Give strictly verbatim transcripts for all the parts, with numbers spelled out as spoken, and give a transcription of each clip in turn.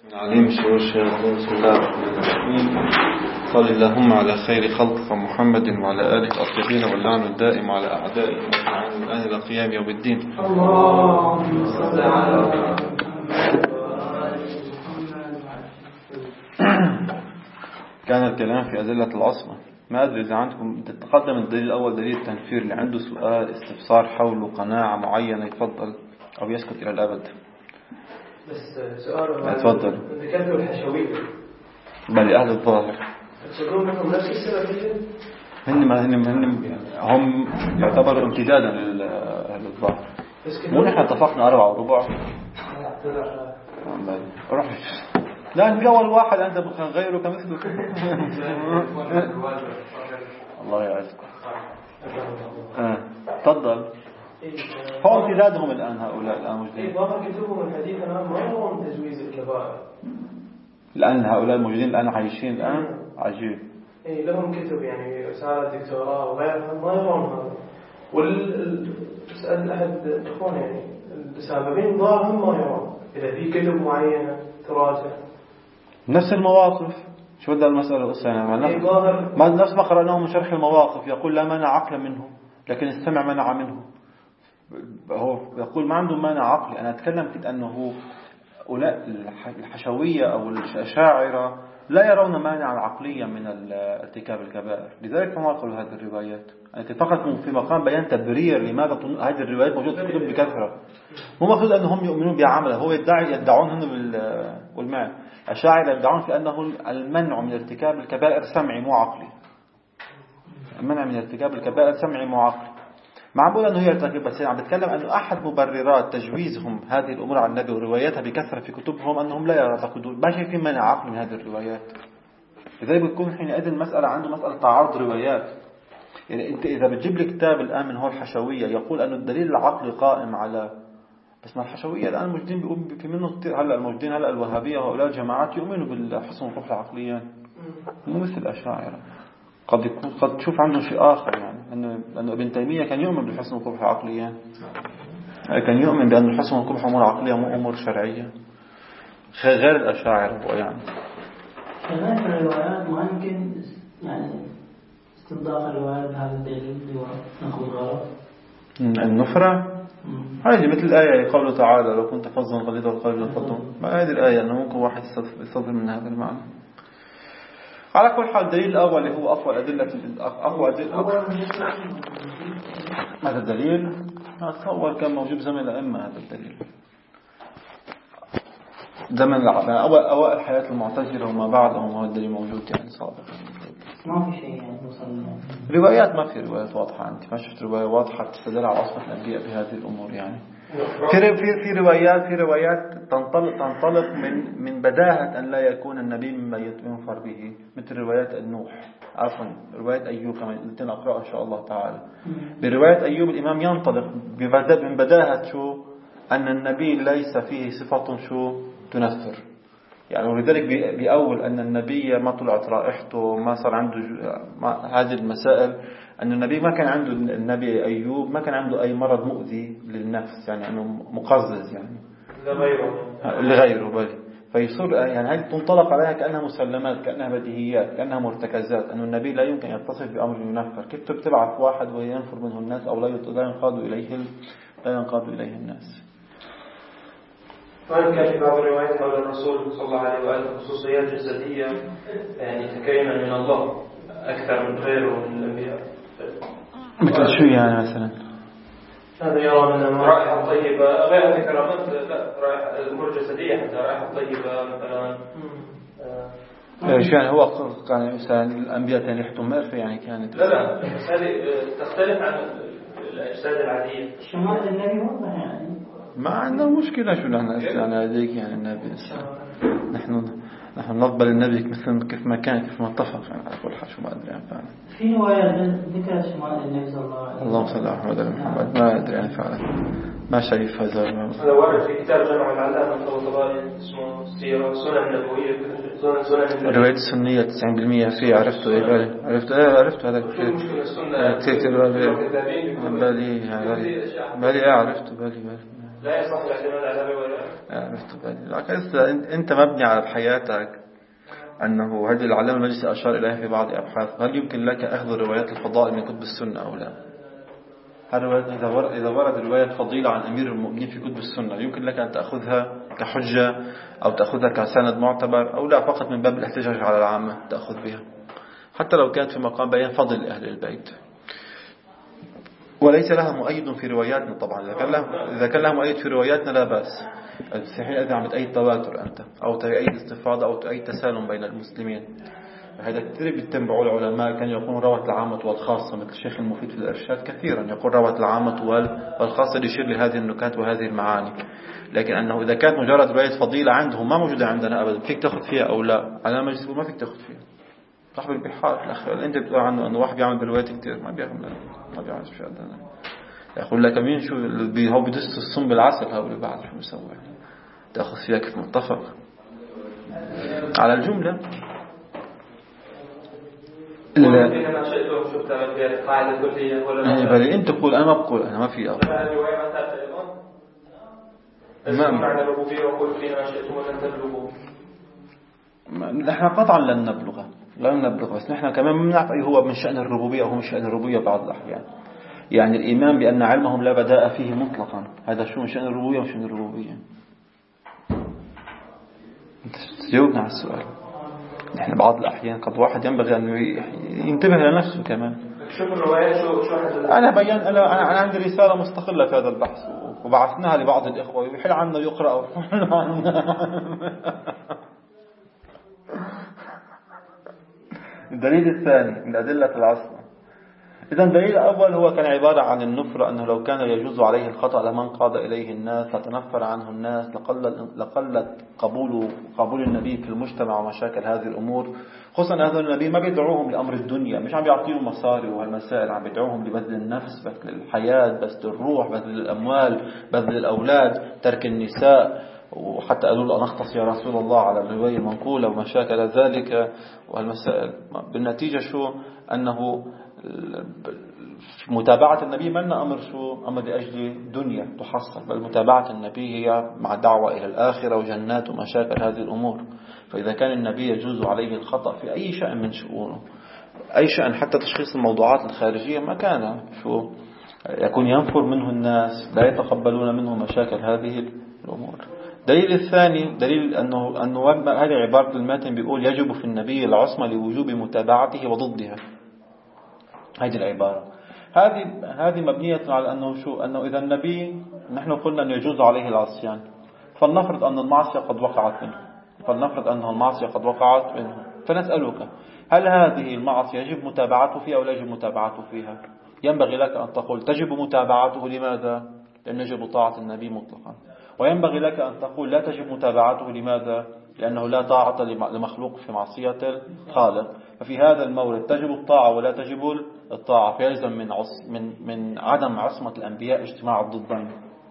عليم شرور الشياطين. بسم الله الرحمن الرحيم. صل اللهم على خير خلقك محمد وعلى آله الطيبين واللعن الدائم على أعدائهم أجمعين من أهل قيام يوم الدين. اللهم صل على كان الكلام في أدلة العصمة. ما أدري إذا عندكم تتقدم الدليل الأول دليل التنفير، اللي عنده سؤال استفسار حول قناعة معينة يفضل أو يسكت إلى الأبد. بس سؤال تفضل. ذكرتوا الحشوية بل أهل الظاهر تقولون منهم نفس السبب؟ هن ما هن هن هم يعتبروا امتدادا لأهل الظاهر. مو نحن اتفقنا أربعة وربع. روح لا نقول واحد أنت غيره كمثله. الله يعزك. آه. تفضل. هو امتدادهم الآن هؤلاء الآن موجودين. ظاهر كتبهم الحديث الآن ما يرون تجويز الكبائر. الآن هؤلاء الموجودين الآن عايشين الآن عجيب. إيه لهم كتب يعني رسالة دكتوراه وغيرها ما يرون هذا. والسؤال أحد إخوان يعني السابقين ظاهر هم ما يرون إذا في كتب معينة تراجع. نفس المواقف. شو بدأ المسألة قصة يعني إيه ظاهر ما نفس ما قرأناه من شرح المواقف. يقول لا مانع عقلا منه لكن السمع منع منه. هو يقول ما عنده مانع عقلي. أنا أتكلم في أنه الحشوية أو الأشاعرة لا يرون مانعا عقليا من ارتكاب الكبائر، لذلك ما قالوا هذه الروايات. أنت فقط في مقام بيان تبرير لماذا هذه الروايات موجودة في الكتب بكثرة. مو مقصود أنهم يؤمنون بعمله. هو يدعي يدعون هنا بالمعنى. الأشاعرة يدعون في أنه المنع من ارتكاب الكبائر سمعي مو عقلي. المنع من ارتكاب الكبائر سمعي مو عقلي. معقول أنه يرتكب، بس عم بتكلم أنه أحد مبررات تجويزهم هذه الأمور عن النبي ورواياتها بكثرة في كتبهم أنهم لا يعتقدون ما شايفين مانع عقلي من هذه الروايات. لذلك بتكون حينئذ المسألة عنده مسألة تعارض روايات. يعني أنت إذا بتجيب لي كتاب الآن من هو الحشوية يقول أن الدليل العقلي قائم على، بس ما الحشوية الآن موجودين بيقوم في منه كثير. هلا الموجودين هلا الوهابية وهؤلاء الجماعات يؤمنوا بالحسن والروح العقليان مو مثل الأشاعرة. قد يكون قد تشوف عنده شيء آخر، يعني أنه لأنه ابن تيمية كان يؤمن بالحسن والقبح العقليان. كان يؤمن بأن الحسن والقبح أمور عقلية مو أمور شرعية غير الأشاعرة. هو يعني كذلك الروايات ما يمكن يعني استنباط الروايات بهذا الدليل اللي هو نقول غلط. النفرة هذه مثل الآية قوله تعالى لو كنت فظا غليظ القلب لانفضوا. ما هذه الآية أنه ممكن واحد يستظهر من هذا المعنى. على كل حال الدليل الأول اللي هو أقوى أدلة أقوى أدلة هذا الدليل أتصور كان موجود زمن الأئمة. هذا الدليل زمن أوائل حياة المعتزلة وما بعدهم هو الدليل موجود يعني سابقا. ما في شيء يعني وصلنا روايات ما في روايات واضحة. أنت ما شفت رواية واضحة تستدل على عصمة الأنبياء بهذه الأمور يعني. في في في روايات في روايات تنطلق تنطلق من من بداهة أن لا يكون النبي مما ينفر به، مثل روايات النوح عفوا رواية أيوب كما نقرأ إن شاء الله تعالى. برواية أيوب الإمام ينطلق من بداهة شو أن النبي ليس فيه صفة شو تنفر يعني. ولذلك بأول أن النبي ما طلعت رائحته ما صار عنده هذه المسائل. أن النبي ما كان عنده النبي أيوب ما كان عنده أي مرض مؤذي للنفس يعني أنه مقزز يعني لغيره لغيره بل فيصير يعني هذه تنطلق عليها كأنها مسلمات كأنها بديهيات كأنها مرتكزات. أن النبي لا يمكن يتصف بأمر ينفر. كيف تبعث واحد وينفر منه الناس أو لا ينقاد إليه لا ينقاد إليه الناس. طيب كان في بعض الروايات حول الرسول صلى الله عليه وآله خصوصيات جسدية يعني تكريما من الله أكثر من غيره من الأنبياء. مثل شو يعني مثلا؟ هذا يرى أن رائحة طيبة غير ذكرامات لا رائحة الأمور الجسدية حتى رائحة طيبة مثلا. شو يعني هو كان مثلا الأنبياء كان ريحتهم مأرفة يعني كانت لا لا بس هذه تختلف عن الأجساد العادية. شمال النبي واضح يعني ما عندنا مشكلة شو نحن يعني هذيك يعني النبي نحن نحن نقبل النبي مثل كيف ما كان كيف ما اتفق يعني على كل حال شو ما أدري يعني فعلا. في رواية ذكر شمال النبي صلى الله عليه وسلم. اللهم صل على محمد محمد ما أدري يعني فعلا ما شايف هذا. هذا وارد في كتاب جمع العلامة الطبراني اسمه سيرة سنن نبوية سنن الرواية السنية تسعين بالمئة فيه عرفته إيه بالي عرفته إيه عرفته هذا كثير كثير بالي بالي بالي إيه عرفته بالي بالي لا يصح الاعتماد على الروايات. لكن أنت مبني على حياتك أنه هذه العلامة المجلس أشار إليها في بعض أبحاثه، هل يمكن لك أخذ روايات الفضائل من كتب السنة أو لا؟ إذا ورد رواية فضيلة عن أمير المؤمنين في كتب السنة يمكن لك أن تأخذها كحجة أو تأخذها كسند معتبر، أو لا فقط من باب الاحتجاج على العامة تأخذ بها حتى لو كانت في مقام بيان فضل أهل البيت، وليس لها مؤيد في رواياتنا. طبعا إذا كان لها, إذا كان لها مؤيد في رواياتنا لا بأس، الصحيح إذا عم تأيد تواتر أنت أو تأيد استفاضة أو تأيد تسالم بين المسلمين. هذا كثير بيتبعوا العلماء، كان يقول روت العامة والخاصة، مثل الشيخ المفيد في الإرشاد كثيرا يقول روت العامة والخاصة ليشير لهذه النكات وهذه المعاني. لكن أنه إذا كانت مجرد رواية فضيلة عندهم ما موجودة عندنا أبدا، فيك تأخذ فيها أو لا، على مجلس ما فيك تأخذ فيها. صاحب البحار الأخير أنت بتقول عنه أنه واحد بيعمل بروايات كثير، ما بيعمل ما بيعمل شيء عندنا. يقول لك مين شو هو بدست الصم بالعسل، هؤلاء بعد شو بيسوي تأخذ فيها كيف متفق على الجملة. لا يعني بل أنت تقول أنا ما بقول أنا ما في أقول ما معنى الربوبية وقل فينا ما شئتم ولن تبلغوا. نحن قطعا لن نبلغ لن نبلغ بس نحن كمان ما بنعرف أي هو من شأن الربوبية أو من شأن الربوبية بعض الأحيان. يعني الإيمان بأن علمهم لا بداء فيه مطلقا، هذا شو من شأن الربوبية ومن شأن الربوبية. أنت تجاوبنا على السؤال. نحن بعض الأحيان قد واحد ينبغي أن ينتبه لنفسه كمان. شوف الرواية شو شو أنا بيان أنا أنا عندي رسالة مستقلة في هذا البحث وبعثناها لبعض الإخوة ويحل عنا يقرأ. الدليل الثاني من أدلة العصر. إذن الدليل الأول هو كان عبارة عن النفرة، أنه لو كان يجوز عليه الخطأ لمن قاد إليه الناس لتنفر عنه الناس، لقلت قبول قبول النبي في المجتمع ومشاكل هذه الأمور. خصوصا هذا النبي ما بيدعوهم لأمر الدنيا، مش عم بيعطيهم مصاري وهالمسائل، عم بيدعوهم لبذل النفس، بذل الحياة، بذل الروح، بذل الأموال، بذل الأولاد، ترك النساء. وحتى قالوا له نختص يا رسول الله على الرواية المنقولة ومشاكل ذلك وهالمسائل. بالنتيجة شو؟ أنه متابعة النبي ما أمر شو أمر لأجل دنيا تحصل، بل متابعة النبي هي مع دعوة إلى الآخرة وجنات ومشاكل هذه الأمور. فإذا كان النبي يجوز عليه الخطأ في أي شأن من شؤونه، أي شأن حتى تشخيص الموضوعات الخارجية، ما كان شو يكون ينفر منه الناس، لا يتقبلون منه مشاكل هذه الأمور. دليل الثاني دليل أنه أنه هذه عبارة الماتن بيقول يجب في النبي العصمة لوجوب متابعته وضدها. هذه العبارة هذه هذه مبنية على أنه شو أنه إذا النبي نحن قلنا أن يجوز عليه العصيان، فلنفرض أن المعصية قد وقعت منه فلنفرض أن المعصية قد وقعت منه فنسألك هل هذه المعصية يجب متابعته فيها أو لا يجب متابعته فيها؟ ينبغي لك أن تقول تجب متابعته. لماذا؟ لأن يجب طاعة النبي مطلقا. وينبغي لك أن تقول لا تجب متابعته. لماذا؟ لأنه لا طاعة لمخلوق في معصية الخالق. ففي هذا المورد تجب الطاعة ولا تجب الطاعة، فيلزم من عص من من عدم عصمة الأنبياء اجتماع الضدين.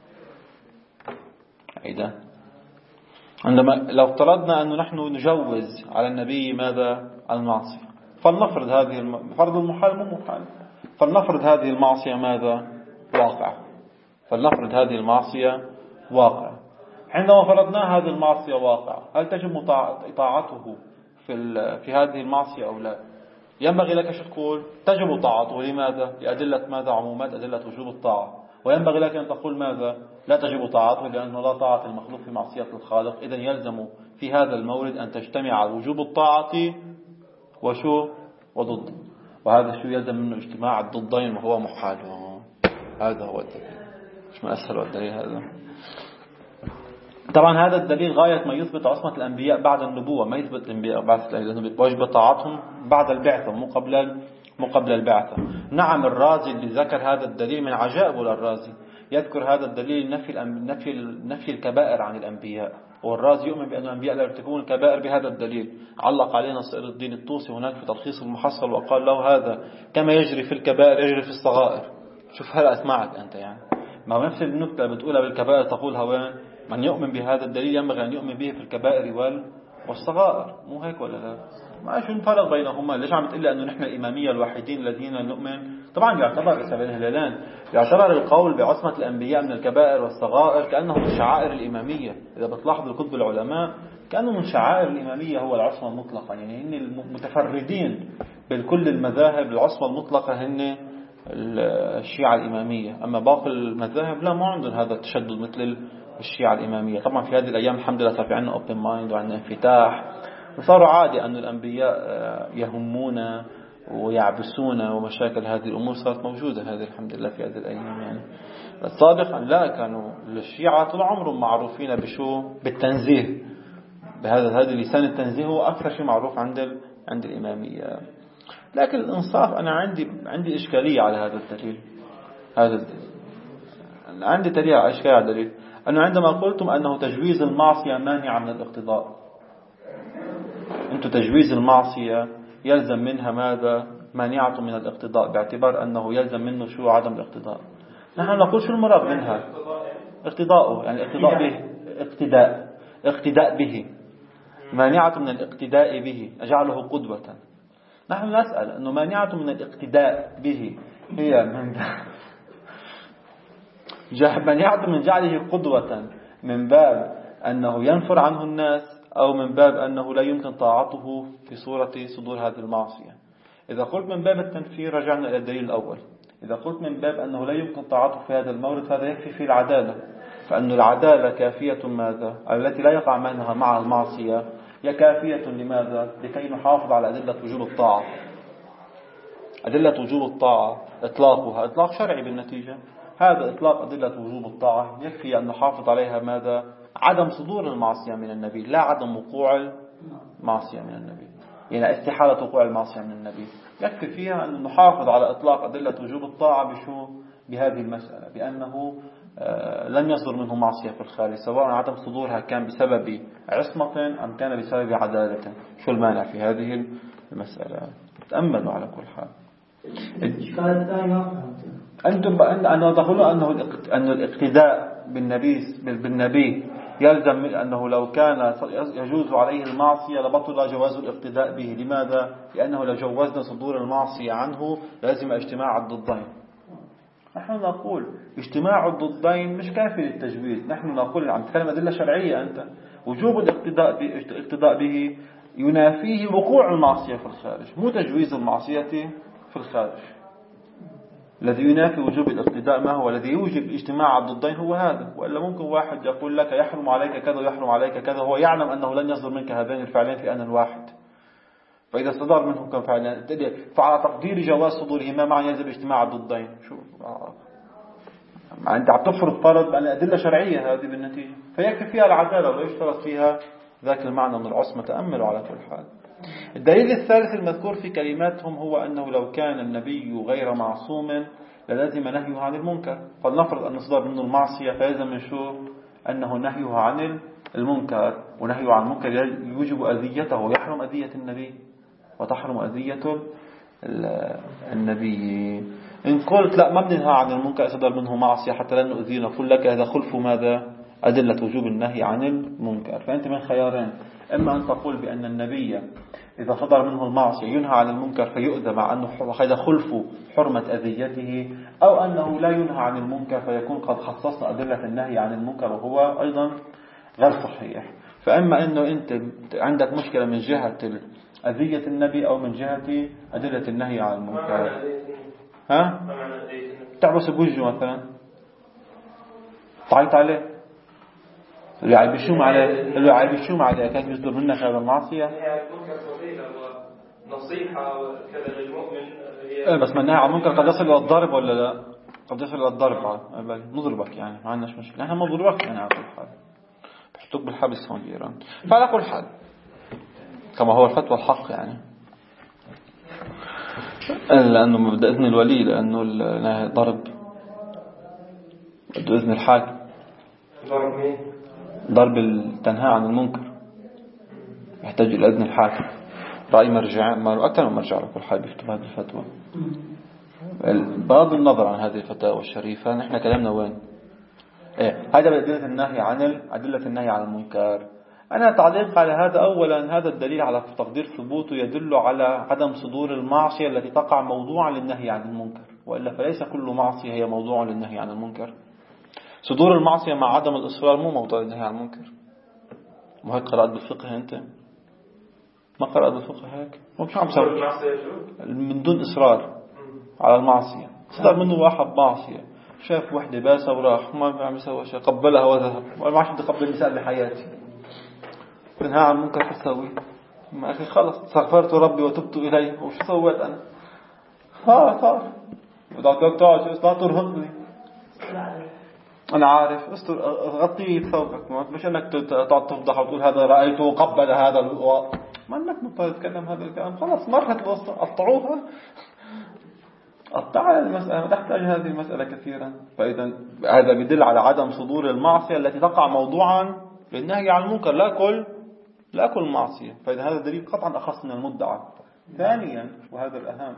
أيضا عندما لو افترضنا أنه نحن نجوز على النبي ماذا؟ المعصية، فلنفرض هذه الم... فرض المحال مو محال، فلنفرض هذه المعصية ماذا؟ واقع. فلنفرض هذه المعصية واقع. عندما فرضنا هذه المعصية واقع، هل تجب طاعته في في هذه المعصية أو لا؟ ينبغي لك أن تقول تجب طاعته. لماذا؟ لأدلة ماذا؟ عمومات أدلة وجوب الطاعة. وينبغي لك أن تقول ماذا؟ لا تجب طاعته لأنه لا طاعة المخلوق في معصية الخالق. إذن يلزم في هذا المورد أن تجتمع وجوب الطاعة وشو وضد، وهذا شو يلزم منه اجتماع الضدين وهو محال. هذا هو الدليل. مش ما أسهل الدليل هذا. طبعا هذا الدليل غاية ما يثبت عصمة الأنبياء بعد النبوة، ما يثبت الأنبياء بعد لأنه واجب طاعتهم بعد البعثة مو قبل مو قبل البعثة. نعم الرازي اللي ذكر هذا الدليل من عجائب للرازي يذكر هذا الدليل نفي نفي نفي الكبائر عن الأنبياء، والرازي يؤمن بأن الأنبياء لا يرتكبون الكبائر بهذا الدليل. علق علينا صائر الدين الطوسي هناك في تلخيص المحصل وقال له هذا كما يجري في الكبائر يجري في الصغائر. شوف هل أسمعك أنت يعني ما نفس النكتة بتقولها بالكبائر تقولها وين؟ من يؤمن بهذا الدليل ينبغي أن يؤمن به في الكبائر والصغائر، مو هيك ولا لا؟ ما شو الفرق بينهما؟ ليش عم تقول لي أنه نحن الإمامية الوحيدين الذين نؤمن طبعا يعتبر سبيل الهلالان، يعتبر القول بعصمة الأنبياء من الكبائر والصغائر كأنه من شعائر الإمامية. إذا بتلاحظ الكتب العلماء كأنه من شعائر الإمامية هو العصمة المطلقة، يعني هن المتفردين بالكل المذاهب العصمة المطلقة هن الشيعة الإمامية. أما باقي المذاهب لا، ما عندهم هذا التشدد مثل الشيعة الإمامية. طبعا في هذه الأيام الحمد لله صار في عندنا open mind وعندنا انفتاح، وصاروا عادي أن الأنبياء يهمون ويعبسون، ومشاكل هذه الأمور صارت موجودة هذه الحمد لله في هذه الأيام. يعني السابق أن لا، كانوا الشيعة طول عمرهم معروفين بشو؟ بالتنزيه. بهذا هذا لسان التنزيه هو أكثر شيء معروف عند عند الإمامية. لكن الإنصاف أنا عندي عندي إشكالية على هذا الدليل. هذا الدليل عندي دليل على إشكالية على الدليل أنه عندما قلتم أنه تجويز المعصية مانع من الاقتضاء، أنتم تجويز المعصية يلزم منها ماذا؟ مانعة من الاقتضاء، باعتبار أنه يلزم منه شو؟ عدم الاقتضاء. نحن نقول شو المراد منها؟ اقتضاءه، يعني اقتضاء به، اقتداء اقتداء به، مانعة من الاقتداء به، أجعله قدوة. نحن نسأل أنه مانعة من الاقتداء به هي من مانعة من جعله قدوة من باب أنه ينفر عنه الناس، أو من باب أنه لا يمكن طاعته في صورة صدور هذه المعصية. إذا قلت من باب التنفير رجعنا إلى الدليل الأول. إذا قلت من باب أنه لا يمكن طاعته في هذا المورد هذا يكفي في العدالة، فأن العدالة كافية ماذا؟ التي لا يقع منها مع المعصية هي كافية لماذا؟ لكي نحافظ على أدلة وجوب الطاعة. أدلة وجوب الطاعة إطلاقها إطلاق شرعي بالنتيجة، هذا إطلاق أدلة وجوب الطاعة يكفي أن نحافظ عليها ماذا؟ عدم صدور المعصية من النبي، لا عدم وقوع المعصية من النبي، يعني استحالة وقوع المعصية من النبي. يكفي فيها أن نحافظ على إطلاق أدلة وجوب الطاعة بشو؟ بهذه المسألة، بأنه لن يصدر منه معصية في الخارج، سواء عدم صدورها كان بسبب عصمة أم كان بسبب عدالة. شو المانع في هذه المسألة؟ تأملوا على كل حال. أنتم أن تقولون أنه أن الاقتداء بالنبي بالنبي يلزم أنه لو كان يجوز عليه المعصية لبطل جواز الاقتداء به. لماذا؟ لأنه لو جوزنا صدور المعصية عنه لازم اجتماع الضدين. نحن نقول اجتماع الضدين مش كافي للتجويز. نحن نقول عم نتكلم أدلة شرعية. أنت وجوب الاقتداء به ينافيه وقوع المعصية في الخارج، مو تجويز المعصية في الخارج. الذي ينافي وجوب الاقتداء ما هو؟ الذي يوجب اجتماع الضدين هو هذا. وإلا ممكن واحد يقول لك يحرم عليك كذا ويحرم عليك كذا، هو يعلم أنه لن يصدر منك هذين الفعلين في آن واحد، فإذا صدر منه كم فعل فعلى تقدير جواز صدورهما معا يلزم اجتماع الضدين. شو أنت عم تفرض فرض بأن أدلة شرعية هذه بالنتيجة، فيكفي فيها العدالة ولا يشترط فيها ذاك المعنى من العصمة. تأملوا على كل حال. الدليل الثالث المذكور في كلماتهم هو أنه لو كان النبي غير معصوم للازم نهيه عن المنكر. فلنفرض أن صدر منه المعصية فيلزم من شو؟ أنه نهيه عن المنكر، ونهيه عن المنكر يوجب أذيته ويحرم أذية النبي وتحرم أذية النبي. إن قلت لا، ما بننهى عن المنكر صدر منه معصية حتى لا نؤذيه، نقول لك هذا خلف ماذا؟ أدلة وجوب النهي عن المنكر. فأنت من خيارين: إما أن تقول بأن النبي إذا صدر منه المعصية ينهى عن المنكر فيؤذى مع أنه هذا خلف حرمة أذيته، أو أنه لا ينهى عن المنكر فيكون قد خصصنا أدلة النهي عن المنكر وهو أيضا غير صحيح. فأما أنه أنت عندك مشكلة من جهة أذية النبي أو من جهة أدلة النهي عن المنكر. ها؟ تعبس بوجهه مثلا، تعيط عليه، اللي عايب الشوم عليه اللي عايب الشوم عليه كان يصدر منك هذا المعصية. نصيحة كذا للمؤمن. إيه بس منها عن المنكر قد يصل إلى الضرب ولا لا؟ قد يصل إلى الضرب. نضربك يعني، ما عندناش مشكلة، نحن ما نضربك يعني على كل حال، بحطوك بالحبس هون بإيران. فعلى كل حال كما هو الفتوى الحق يعني، لأنه مبدأ إذن الولي، لأنه ضرب بده إذن الحاكم. ضرب مين؟ ضرب التنهى عن المنكر يحتاج إلى إذن الحاكم. رأي مرجع ما أكثر من مرجع على كل حال بيكتب هذه الفتوى. بغض النظر عن هذه الفتاوى الشريفة نحن كلامنا وين؟ إيه هذا بأدلة النهي عن أدلة النهي عن المنكر. أنا تعليق على هذا: أولا هذا الدليل على تقدير ثبوته يدل على عدم صدور المعصية التي تقع موضوعا للنهي عن المنكر. وإلا فليس كل معصية هي موضوع للنهي عن المنكر. صدور المعصية مع عدم الإصرار مو موضوع للنهي عن المنكر. ما هيك قرأت بالفقه أنت؟ ما قرأت بالفقه هيك؟ مش عم سوي من دون إصرار على المعصية. صدر منه واحد معصية، شاف وحدة باسة وراح ما عم يسوي شيء، قبلها وذهب، ما عادش بدي أقبل نساء بحياتي. بنهى عن المنكر شو تسوي؟ ما أخي خلص استغفرت ربي وتبت إليه، وشو سويت أنا؟ صار صار بدك تقعد لا ترهقني. أنا عارف استر غطيه بثوبك، مش أنك تقعد تفضح وتقول هذا رأيته قبل هذا الو... ما أنك مضطر تتكلم هذا الكلام. خلاص مرت الوسط، قطعوها قطع المسألة، ما تحتاج هذه المسألة كثيرا. فإذا هذا يدل على عدم صدور المعصية التي تقع موضوعا للنهي عن المنكر، لا كل لا كل معصية. فإذا هذا دليل قطعا أخص من المدعى. ثانيا وهذا الأهم،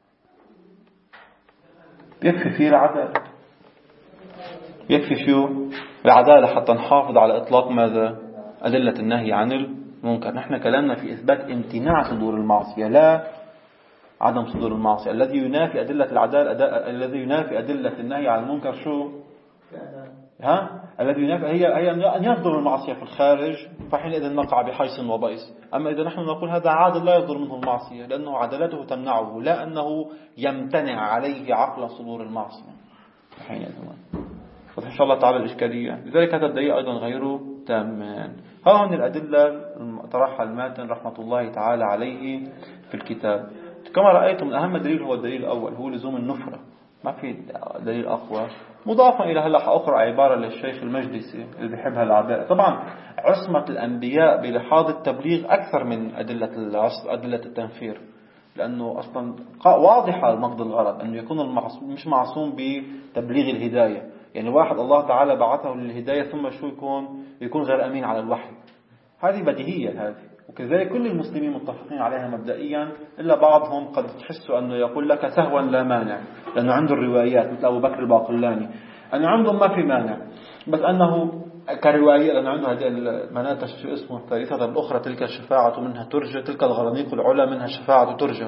يكفي فيه العدالة. يكفي شو العدالة حتى نحافظ على إطلاق ماذا؟ أدلة النهي عن المنكر. نحن كلامنا في إثبات امتناع صدور المعصية، لا عدم صدور المعصية. الذي ينافي أدلة العدالة الذي ينافي أدلة النهي عن المنكر شو؟ ها؟ الذي ينافي هي هي أن يصدر المعصية في الخارج، فحينئذ نقع بحيث وبئس. أما إذا نحن نقول هذا عادل لا يصدر منه المعصية لأنه عدالته تمنعه، لا أنه يمتنع عليه عقل صدور المعصية، حينئذ إن شاء الله تعالى الإشكالية. لذلك هذا الدليل أيضا غير تامان. ها من الأدلة طرحها الماتن رحمة الله تعالى عليه في الكتاب. كما رأيتم من أهم دليل هو الدليل الأول، هو لزوم النفرة. ما في دليل أقوى. مضافا إلى هلا أقرأ عبارة للشيخ المجلسي اللي بيحبها العدالة. طبعا عصمة الأنبياء بلحاظ التبليغ أكثر من أدلة أدلة التنفير، لأنه أصلا واضحة مقصد الغرض أنه يكون المعصوم مش معصوم بتبليغ الهداية. يعني واحد الله تعالى بعثه للهداية ثم شو يكون يكون غير أمين على الوحي، هذه بديهية هذه. وكذلك كل المسلمين متفقين عليها مبدئيا، إلا بعضهم قد تحسوا أنه يقول لك سهوا لا مانع، لأنه عنده الروايات مثل أبو بكر الباقلاني أنه عندهم ما في مانع، بس أنه كرواية لأنه عنده هذه المناطق شو اسمه الثالثة الأخرى، تلك الشفاعة منها ترجى، تلك الغرانيق العلا منها الشفاعة ترجى.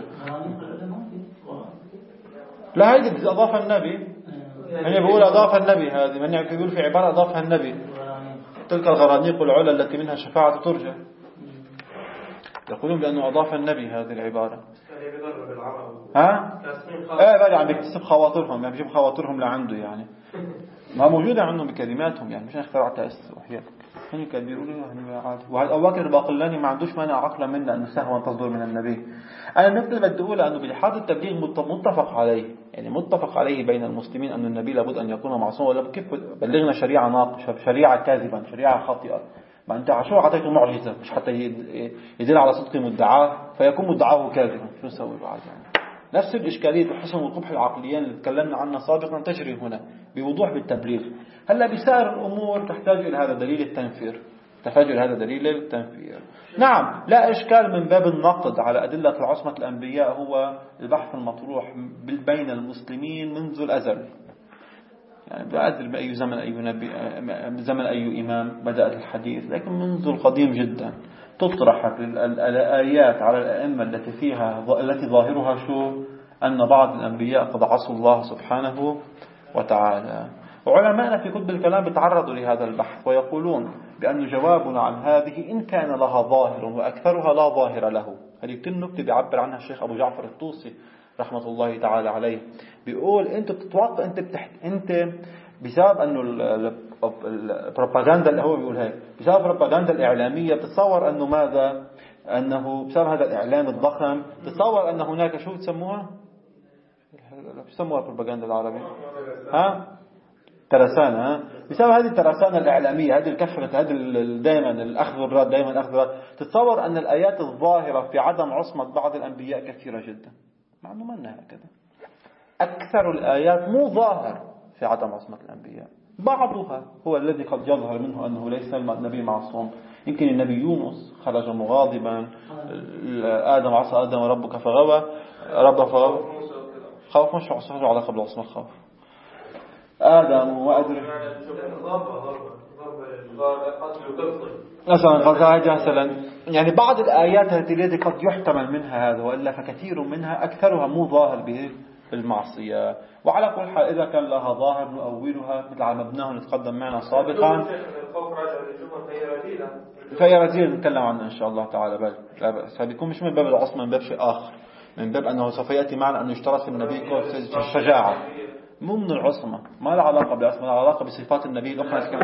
لا هذه أضاف النبي، من بيقول أضاف النبي، هذه من يقول في عبارة أضافها النبي، تلك الغرانيق العلا التي منها الشفاعة ترجى. يقولون بأنه أضاف النبي هذه العبارة. ها؟ ايه بقى عم بيكتسب خواطرهم، يعني بيجيب خواطرهم لعنده، يعني ما موجودة عندهم بكلماتهم، يعني مش اخترعتها وحياتك. هني كانوا بيقولوا له عادي. وهذا أبو بكر الباقلاني ما عندوش مانع عقلا منا أنه سهوا تصدر من النبي. أنا النقطة اللي بدي أقولها أنه بلحاظ التبليغ متفق عليه، يعني متفق عليه بين المسلمين أن النبي لابد أن يكون معصوم. ولا كيف بلغنا شريعة ناقشة، شريعة كاذبا، شريعة خاطئة، ما أنت عشو عطيته معجزة مش حتى يدل على صدق مدعاه فيكون مدعاه كاذبا، شو نسوي بعد؟ يعني نفس الإشكالية الحسن والقبح العقليين اللي تكلمنا عنها سابقا تجري هنا بوضوح بالتبليغ. هلا بسائر الأمور تحتاج إلى هذا دليل التنفير، تحتاج إلى هذا دليل التنفير. نعم لا إشكال من باب النقد على أدلة عصمة الأنبياء، هو البحث المطروح بين المسلمين منذ الأزل، يعني لا أدري بأي زمن أي نبي زمن أي إمام بدأت الحديث، لكن منذ القديم جدا تطرح الآيات على الأئمة التي فيها التي ظاهرها شو أن بعض الأنبياء قد عصوا الله سبحانه وتعالى. وعلماءنا في كتب الكلام بيتعرضوا لهذا البحث ويقولون بأن جوابنا عن هذه إن كان لها ظاهر وأكثرها لا ظاهر له. هذه كل نكتة بيعبر عنها الشيخ أبو جعفر الطوسي رحمة الله تعالى عليه، بيقول أنت بتتوقع أنت بتحت أنت بسبب أنه البروباغندا اللي هو بيقول هيك، بسبب البروباغندا الإعلامية بتتصور أنه ماذا أنه بسبب هذا الإعلام الضخم تتصور أن هناك شو تسموها بيسموها البروباغندا العربية ها ترسانة، ها بسبب هذه الترسانة الإعلامية، هذه الكفرة، هذه دائما الأخذ والرد، دائما أخذ والرد، تتصور أن الآيات الظاهرة في عدم عصمة بعض الأنبياء كثيرة جدا، مع أنه ما أنها هكذا. أكثر الآيات مو ظاهر في عدم عصمة الأنبياء، بعضها هو الذي قد يظهر منه أنه ليس النبي معصوم. يمكن النبي يونس خرج مغاضبا، آدم عصى آدم ربك فغوى، رب فغوى، خوف مش عصاه على قبل عصمة خوف آدم وأدري مثلا مثلا يعني بعض الآيات التي قد يحتمل منها هذا، وإلا فكثير منها أكثرها مو ظاهر به بالمعصية. وعلى كل حال إذا كان لها ظاهر نؤولها مثل على مبناه نتقدم معنا سابقا، فهي رذيلة نتكلم عنها إن شاء الله تعالى. بل لا بأس، هذا بيكون مش من باب العصمة، من باب شيء آخر، من باب أنه سوف يأتي معنا أنه يشترط في النبي الشجاعة، مو من العصمة، ما له علاقة بالعصمة، له علاقة بصفات النبي الأخرى.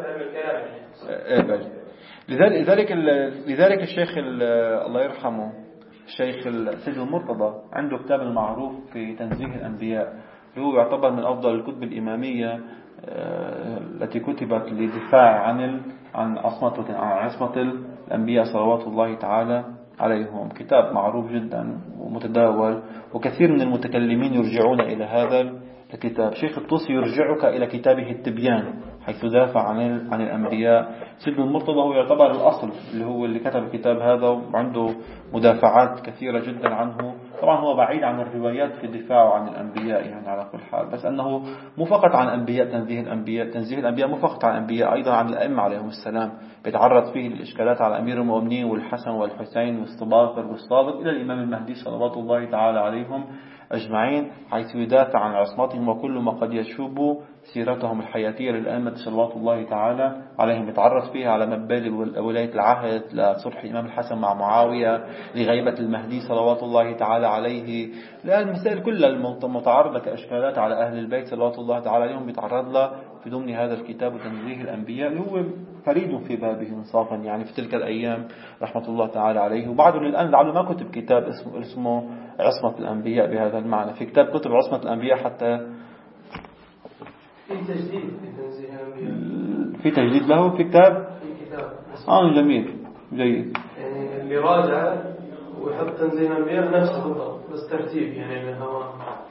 لذلك لذلك الشيخ الله يرحمه الشيخ سيد المرتضى عنده كتاب المعروف في تنزيه الأنبياء، هو يعتبر من أفضل الكتب الإمامية التي كتبت للدفاع عن عن عصمة عن عصمة الأنبياء صلوات الله تعالى عليهم. كتاب معروف جدا ومتداول، وكثير من المتكلمين يرجعون إلى هذا الكتاب. شيخ الطوسي يرجعك إلى كتابه التبيان حيث دافع عن عن الأنبياء. سيد المرتضى هو يعتبر الأصل اللي هو اللي كتب الكتاب هذا، وعنده مدافعات كثيرة جدا عنه. طبعا هو بعيد عن الروايات في الدفاع عن الأنبياء يعني على كل حال، بس أنه مو فقط عن أنبياء تنزيه الأنبياء تنزيه الأنبياء مو فقط عن الأنبياء، أيضا عن الأئمة عليهم السلام، بيتعرض فيه الإشكالات على أمير المؤمنين والحسن والحسين والصباغر والصادق إلى الإمام المهدي صلوات الله تعالى عليهم أجمعين، حيث يدافع عن عصمتهم وكل ما قد يشوب سيرتهم الحياتية للأئمة صلوات الله تعالى عليهم. يتعرض فيها على مبادئ ولاية العهد، لصلح الإمام الحسن مع معاوية، لغيبة المهدي صلوات الله تعالى عليه، لأن المسائل كلها المتعرضة كأشكالات على أهل البيت صلوات الله تعالى عليهم بيتعرض له في ضمن هذا الكتاب وتنزيه الأنبياء، اللي هو فريد في بابه إنصافا يعني في تلك الأيام رحمة الله تعالى عليه. وبعده للآن لعله ما كتب كتاب اسمه, اسمه عصمة الأنبياء بهذا المعنى. في كتاب كتب عصمة الأنبياء حتى في تجديد في تنزيه الأنبياء، في تجديد له في كتاب في كتاب آه جميل جيد، يعني اللي راجع ويحط تنزيه الأنبياء نفسه بالضبط بس ترتيب يعني هو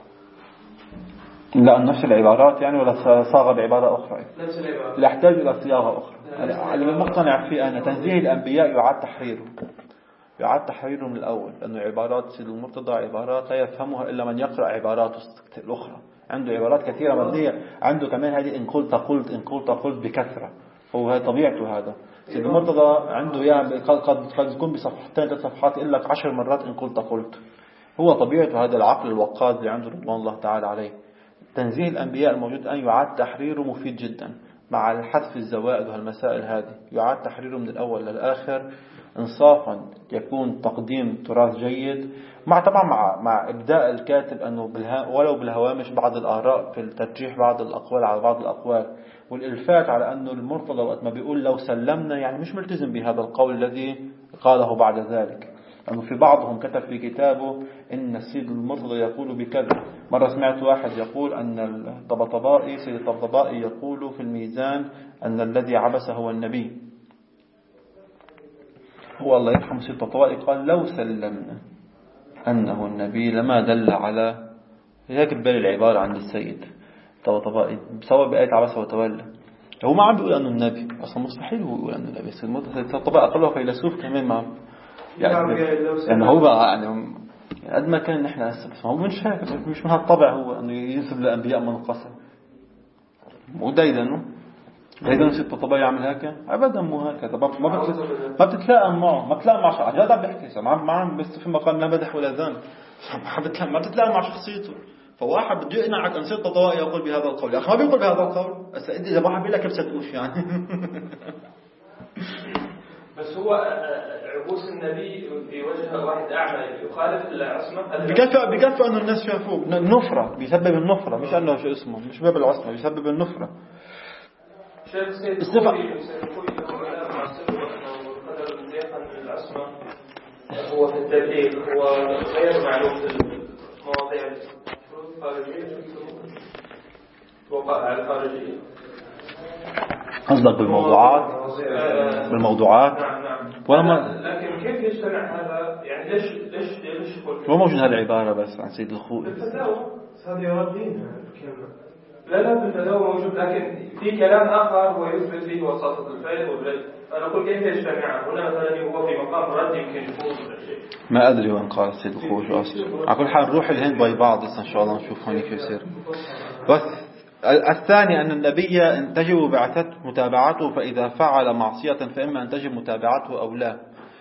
لا نفس العبارات يعني ولا صاغة بعبارة أخرى؟ نفس العبارات، لا يحتاج إلى صياغة أخرى. اللي مقتنع فيه أن تنزيه الأنبياء يعاد تحريره يعاد تحريره من الأول، لأنه عبارات سيد المرتضى عبارات لا يفهمها إلا من يقرأ عباراته الأخرى. عنده عبارات كثيرة مبنية، عنده كمان هذه إن قلت قلت إن قلت قلت بكثرة، هو هذه طبيعته. هذا سيد المرتضى عنده يعني قد قد يكون بصفحتين ثلاث صفحات يقول لك عشر مرات إن قلت قلت، هو طبيعته هذا العقل الوقاد اللي عنده رضوان الله تعالى عليه. تنزيه الأنبياء الموجود الآن يعاد تحريره مفيد جدا مع الحذف الزوائد وهالمسائل هذه، يعاد تحريره من الأول للآخر إنصافا، يكون تقديم تراث جيد مع طبعا مع مع إبداء الكاتب أنه بالها ولو بالهوامش بعض الآراء في الترجيح بعض الأقوال على بعض الأقوال، والإلفات على أنه المرتضى وقت ما بيقول لو سلمنا يعني مش ملتزم بهذا القول الذي قاله بعد ذلك، لأنه في بعضهم كتب في كتابه إن السيد المرتضى يقول بكذا. مرة سمعت واحد يقول أن الطبطبائي سيد الطبطبائي يقول في الميزان أن الذي عبس هو النبي. هو الله يرحمه سيد الطبطبائي قال لو سلمنا أنه النبي لما دل على هيك ببالي العبارة عند السيد الطبطبائي بسبب آية عبس وتولى. هو ما عم بيقول أنه النبي أصلا، مستحيل هو يقول أنه النبي. سيد الطبطبائي أقله فيلسوف كمان ما يعني يعني هو بقى يعني قد ما كان نحن بس هو مش هيك، مش من هالطبع هو انه ينسب للانبياء منقسم. مو دايما دايما سيد الطبيعي يعمل هيك ابدا، مو هكذا. ما ما بتتلائم معه، ما بتتلائم مع شخص هذا بيحكي ما ما بس في مقام لا مدح ولا ذم، ما بتتلائم مع شخصيته. فواحد بده يقنعك ان سيد الطبيعي يقول بهذا القول، يا اخي ما بيقول بهذا القول. هسه انت اذا واحد بيقول لك بتصدقوش يعني بس هو عبوس النبي في وجه واحد أعمى يخالف العصمة. بكفى بكفى أن الناس شافوه النفرة، بيسبب النفرة، مش أنه شو اسمه مش باب العصمة، بيسبب النفرة. شيخ سيد خوي سيد خوي العلماء مع السبب أنه قدر مضيقا العصمة هو في التبليغ هو غير معلوم في المواضيع الخارجية الوقائع الخارجية. قصدك بالموضوعات بالموضوعات نعم نعم. ولما لكن كيف يجتمع هذا يعني ليش ليش ليش يقول مو موجود هالعبارة بس عن سيد الخوئي بالفتاوى هذه يردينها الكلمة. لا لا بالفتاوى موجود، لكن في كلام آخر هو يثبت فيه وساطة الفيل والبيت. أنا أقول كيف يجتمع هنا مثلا هو في مقام رد يمكن يكون شيء ما أدري وين قال سيد الخوئي شو أصله. على كل حال نروح الهند باي بعض إن شاء الله نشوف هون كيف يصير. بس الثاني أن النبي أن تجب بعثته متابعته، فإذا فعل معصية فإما أن تجب متابعته أو لا.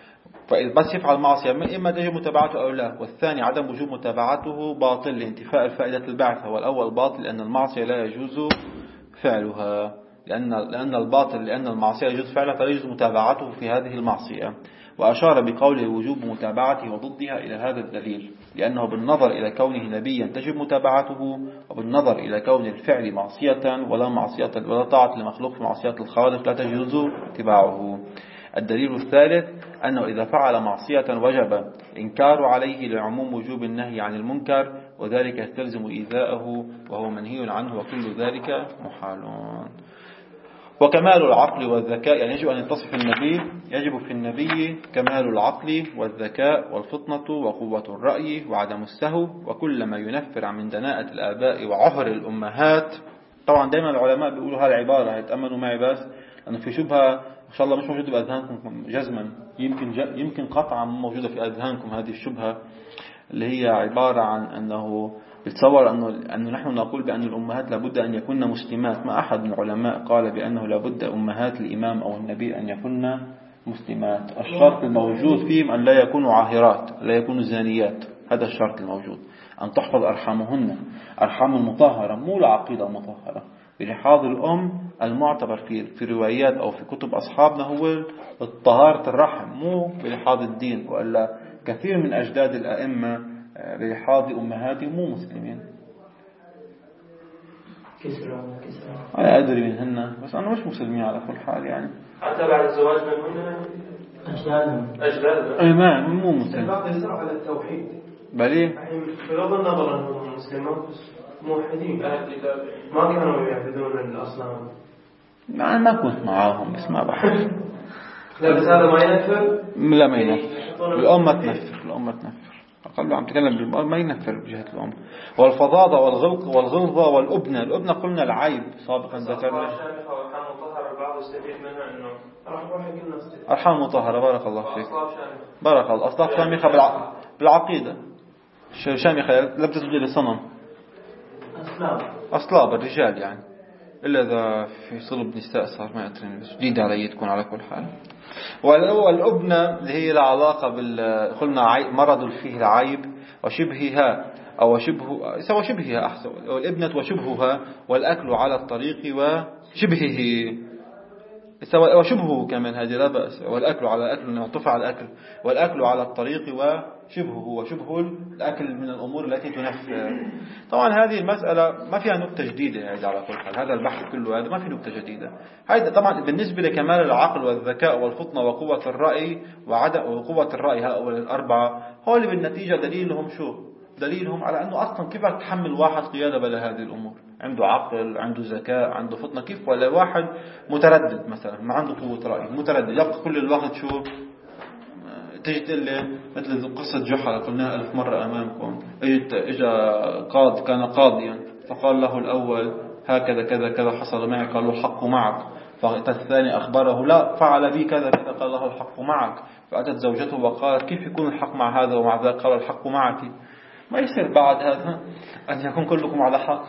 بس يفعل معصية إما تجب متابعته أو لا. والثاني عدم وجوب متابعته باطل لانتفاء الفائدة البعثة. والأول باطل لأن المعصية لا يجوز فعلها، لأن لأن الباطل لأن المعصية يجوز فعلها فلا يجوز متابعته في هذه المعصية. وأشار بقوله وجوب متابعته وضدها إلى هذا الدليل، لأنه بالنظر إلى كونه نبيا تجب متابعته، وبالنظر إلى كون الفعل معصية ولا معصية ولا طاعة لمخلوق في معصية الخالق لا تجوز اتباعه. الدليل الثالث أنه إذا فعل معصية وجب إنكار عليه لعموم وجوب النهي عن المنكر، وذلك يستلزم إيذاءه وهو منهي عنه، وكل ذلك محال. وكمال العقل والذكاء، يعني يجب أن يتصف النبي يجب في النبي كمال العقل والذكاء والفطنة وقوة الرأي وعدم السهو وكل ما ينفر من دناءة الآباء وعهر الأمهات. طبعا دائما العلماء بيقولوا هذه العبارة، هيتأمنوا معي بس أنه في شبهة إن شاء الله مش موجودة بأذهانكم جزما، يمكن يمكن قطعا موجودة في أذهانكم هذه الشبهة، اللي هي عبارة عن أنه بتصور أنه, أنه نحن نقول بأن الأمهات لابد أن يكون مسلمات. ما أحد من العلماء قال بأنه لابد أمهات الإمام أو النبي أن يكون مسلمات. الشرط الموجود فيهم أن لا يكونوا عاهرات، لا يكونوا زانيات، هذا الشرط الموجود. أن تحفظ أرحامهن، أرحام المطهرة مو العقيدة المطهرة. بلحاظ الأم المعتبر في في روايات أو في كتب أصحابنا هو طهارة الرحم، مو بلحاظ الدين. وإلا كثير من أجداد الأئمة بلحاظ أمهاتهم مو مسلمين. كسرى كسرى أنا أدري منهن بس أنا مش مسلمين على كل حال يعني. حتى بعد الزواج منهن أجدادهم أجدادهم أي ما مو مسلم. البعض يزرع على التوحيد. بلي بغض النظر أنهم مسلمون بس موحدين ما كانوا يعبدون الأصنام. أنا ما كنت معاهم بس ما بحث. لا بس هذا ما ينفر. لا ما ينفر. الأمة تنفر، الأمة تنفر. أقل عم تكلم بالأمة ما ينفر بجهة الأمة. والفظاظة والغلق والغلظة والأبنة. الأبنة قلنا العيب سابقا ذكرنا. البعض يستفيد منها إنه أرحام مطهرة. بارك الله فيك. بارك الله. أصلاف شامخة بالع... بالعقيدة. شامخة لا بتسجد للصنم. أصلاب أصلاب الرجال يعني، إلا إذا في صلب نساء صار ما أدري، بس جديد علي تكون على كل حال. والأبنة اللي هي العلاقة بال قلنا مرض فيه العيب وشبهها أو شبه سوى شبهها أحسن، والابنة وشبهها والأكل على الطريق وشبهه سواء وشبهه كمان هذه لا بأس. والأكل على الأكل معطوف على الأكل، والأكل على الطريق وشبهه وشبه الأكل من الأمور التي تنفر. طبعا هذه المسألة ما فيها نكتة جديدة يعني على كل حال، هذا البحث كله هذا ما في نكتة جديدة. هذا طبعا بالنسبة لكمال العقل والذكاء والفطنة وقوة الرأي وعدم وقوة الرأي هؤلاء الأربعة هو اللي بالنتيجة دليلهم شو؟ دليلهم على أنه أصلا كيف تحمل واحد قيادة بلا هذه الأمور؟ عنده عقل، عنده ذكاء، عنده فطنة، كيف ولا واحد متردد مثلا ما عنده قوة رأي، متردد يبقى كل الوقت شو تجي تقول لي مثل قصة جحا قلناها ألف مرة أمامكم. اجت اجى قاض كان قاضيا فقال له الأول هكذا كذا كذا حصل معي، قال له الحق معك. فأتى الثاني أخبره لا فعل بي كذا كذا، قال له الحق معك. فأتت زوجته وقالت كيف يكون الحق مع هذا ومع ذاك، قال الحق معك. ما يصير بعد هذا أن يكون كلكم على حق.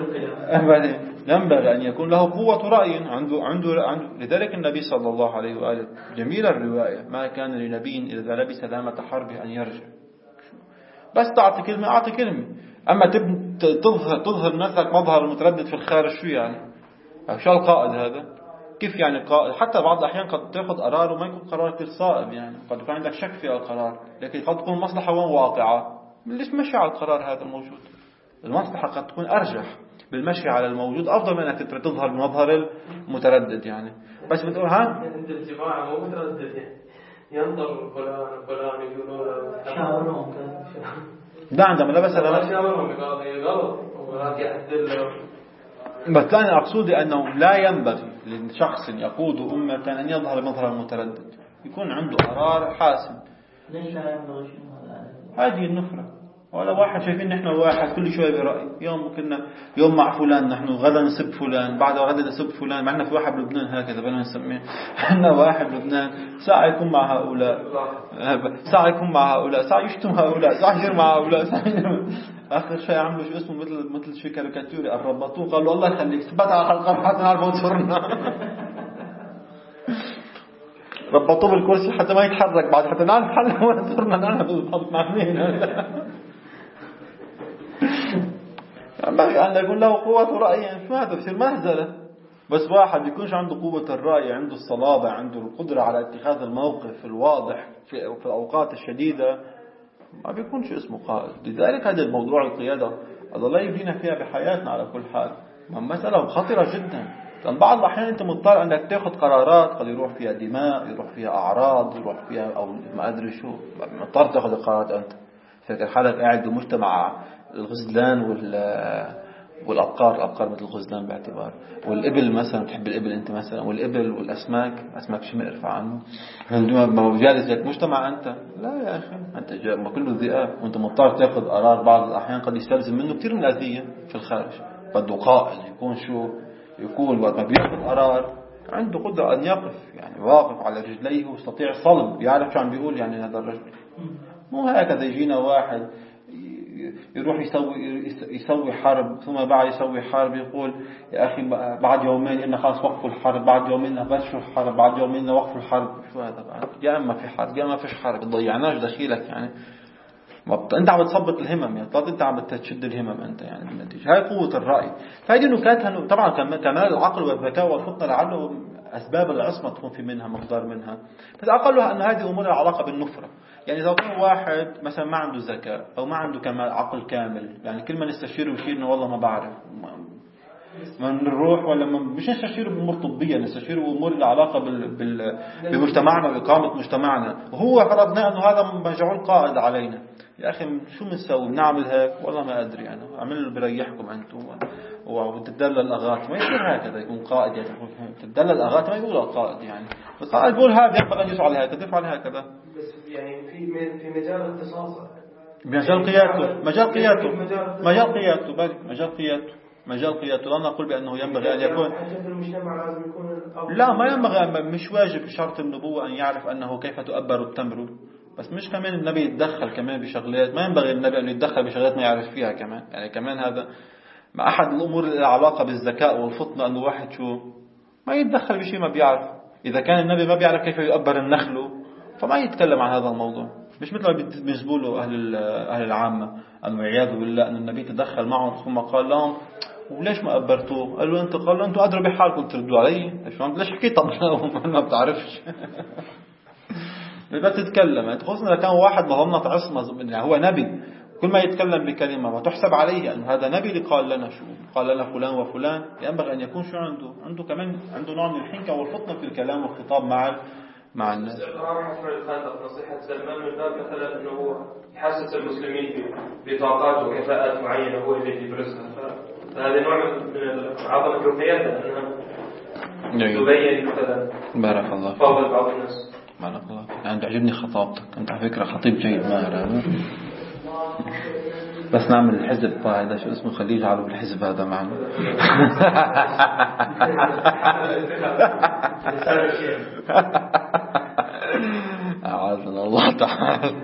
ينبغي أن يكون له قوة رأي عنده, عنده, عنده. لذلك النبي صلى الله عليه وآله جميل الرواية ما كان لنبي إذا لبس لامة حربه أن يرجع. بس تعطي كلمة أعطي كلمة. أما تظهر, تظهر نفسك مظهر المتردد في الخارج شو يعني؟ شو القائد هذا؟ كيف يعني قائد؟ حتى بعض الأحيان قد تأخذ قرار وما يكون قرار كثير صائب يعني، قد يكون عندك شك في القرار لكن قد تكون مصلحة وين واقعة. ليش مشي على القرار هذا الموجود؟ المصلحة قد تكون أرجح بالمشي على الموجود أفضل من أنك تظهر بمظهر المتردد يعني. بس بتقول ها عند الجماعة مو متردد يعني ينظر فلان فلان يقولون شاورهم ده عندما لبس لا شاورهم يقول غلط وهذا يعدل. بس أنا أقصد أنه لا ينبغي لشخص يقود أمة أن يظهر بمظهر المتردد، يكون عنده قرار حاسم. ليش لا ينبغي شنو هذه النفرة. ولا واحد شايفين نحن واحد كل شوي برأي، يوم كنا يوم مع فلان نحن غدا نسب فلان بعد غدا نسب فلان. معنا في واحد بلبنان هكذا بدنا نسميه احنا واحد بلبنان ساعة يكون مع هؤلاء ساعة يكون مع هؤلاء ساعة يشتم هؤلاء ساعة يجير مع هؤلاء ساعة آخر شيء عملوا شو اسمه مثل مثل شيء كاريكاتوري الربطوه قالوا الله يخليك ثبت على خلقه حتى نعرف تصرنا. ربطوه بالكرسي حتى ما يتحرك بعد، حتى نعرف حالنا وين صرنا نعرف بالضبط مع مين. ينبغي أن يكون له قوة رأي، يعني شو هذا بصير مهزلة. بس واحد يكونش عنده قوة الرأي، عنده الصلابة، عنده القدرة على اتخاذ الموقف الواضح في في الأوقات الشديدة، ما بيكونش اسمه قائد. لذلك هذا الموضوع القيادة هذا لا يبدينا فيها بحياتنا على كل حال، مسألة خطرة جدا. لأن بعض الأحيان أنت مضطر أنك تأخذ قرارات قد يروح فيها دماء، يروح فيها أعراض، يروح فيها أو ما أدري شو، مضطر تأخذ القرارات أنت. فكر حالك قاعد بمجتمع الغزلان وال والأبقار، الأبقار مثل الغزلان باعتبار، والإبل مثلا تحب الإبل أنت مثلا، والإبل والأسماك، أسماك شو ما ارفع عنه، ما جالس لك مجتمع أنت. لا يا أخي، أنت جاء ما كله ذئاب، وأنت مضطر تأخذ قرار بعض الأحيان قد يستلزم منه كثير من الأذية في الخارج. بده قائد يكون شو يكون وقت ما بيأخذ قرار عنده قدرة أن يقف، يعني واقف على رجليه ويستطيع صلب، يعرف شو عم بيقول. يعني هذا الرجل مو هكذا يجينا واحد يروح يسوي يسوي حرب، ثم بعد يسوي حرب يقول يا أخي بعد يومين إن خلاص وقفوا الحرب، بعد يومين بشروا الحرب، بعد يومين وقفوا الحرب. شو هذا بعد؟ يا أما في حرب يا أما فيش حرب، ضيعناش دخيلك يعني. أنت عم تثبط الهمم، يعني طب أنت عم تشد الهمم أنت يعني بالنتيجة. هاي قوة الرأي. فهذه نكاتها طبعا كمال العقل والذكاء والفطنة لعله أسباب العصمة تكون في منها مقدار منها، بس أقلها أن هذه أمور العلاقة بالنفرة. يعني إذا كان واحد مثلا ما عنده ذكاء أو ما عنده كمال عقل كامل، يعني كل ما نستشيره ويشير إنه والله ما بعرف، ما نروح ولا ما مش نستشيره بأمور طبية، نستشيره بأمور العلاقة بال... بال... بمجتمعنا وإقامة مجتمعنا، وهو فرضنا أنه هذا مجعول قائد علينا. يا أخي شو بنسوي؟ بنعمل هيك؟ والله ما أدري أنا، أعمل اللي بريحكم أنتم وتدلل الأغاث. ما يصير هكذا يكون قائد، يعني تدلل الأغاث ما يقول القائد يعني. القائد يقول هذا ينبغي أن يفعل هكذا يفعل هكذا. بس يعني في في مجال اختصاصه، مجال قيادته، مجال قيادته، مجال قيادته، بل مجال قيادته، مجال قيادته. لا نقول بأنه ينبغي أن يكون، لا ما ينبغي، مش واجب شرط النبوة أن يعرف أنه كيف تؤبر التمر، بس مش كمان النبي يتدخل كمان بشغلات، ما ينبغي النبي أن يتدخل بشغلات ما يعرف فيها كمان. يعني كمان هذا مع أحد الأمور العلاقة بالذكاء والفطنة، أنه واحد شو ما يتدخل بشيء ما بيعرف. إذا كان النبي ما بيعرف كيف يؤبر النخل فما يتكلم عن هذا الموضوع. مش مثل ما بينسبوا له أهل أهل العامة أنه والعياذ بالله أن النبي تدخل معهم ثم قال لهم وليش ما أبرتوه؟ قالوا أنت، قالوا أنتوا أدروا بحالكم تردوا علي. ليش حكيت طب ما بتعرفش؟ بس تتكلم خصوصا إذا كان واحد ظنت عصمة، يعني هو نبي، كل ما يتكلم بكلمة وتحسب عليه أن هذا نبي اللي قال لنا شو قال لنا فلان وفلان، ينبغي أن يكون شو عنده عنده كمان عنده نوع من الحنكة والفطنة في الكلام والخطاب مع مع الناس. القرار حفر الخندق نصيحة سلمان من باب مثلا أنه هو يحسس المسلمين بطاقات وكفاءات معينة هو اللي يبرزها، فهذا نوع من عظمة القيادة أنها تبين مثلا بارك الله فضل بعض الناس. بارك الله فيك. أنا تعجبني خطابتك، أنت على فكرة خطيب جيد ماهر. بس نعمل الحزب هذا شو اسمه، خليه يجعله بالحزب هذا معنا. أعاذنا الله تعالى.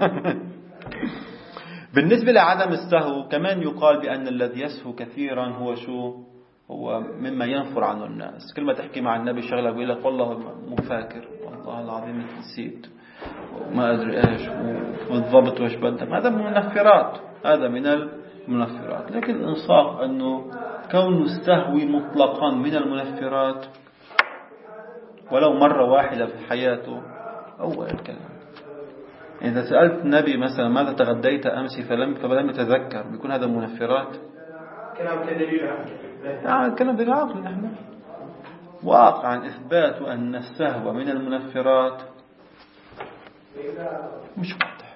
بالنسبة لعدم السهو كمان يقال بأن الذي يسهو كثيرا هو شو هو مما ينفر عنه الناس. كل ما تحكي مع النبي شغلة بيقول لك والله مو فاكر، والله العظيم نسيت وما أدري إيش والضبط وإيش بدك. هذا من المنفرات، هذا من المنفرات. لكن الإنصاف أنه كون السهو مطلقا من المنفرات ولو مرة واحدة في حياته أول الكلام. إذا سألت النبي مثلا ماذا تغديت أمس فلم فلم يتذكر، بيكون هذا منفرات. كلام كدليل عقلي، يعني كلام دليل عقلي. نحن واقعا إثبات أن السهو من المنفرات مش واضح.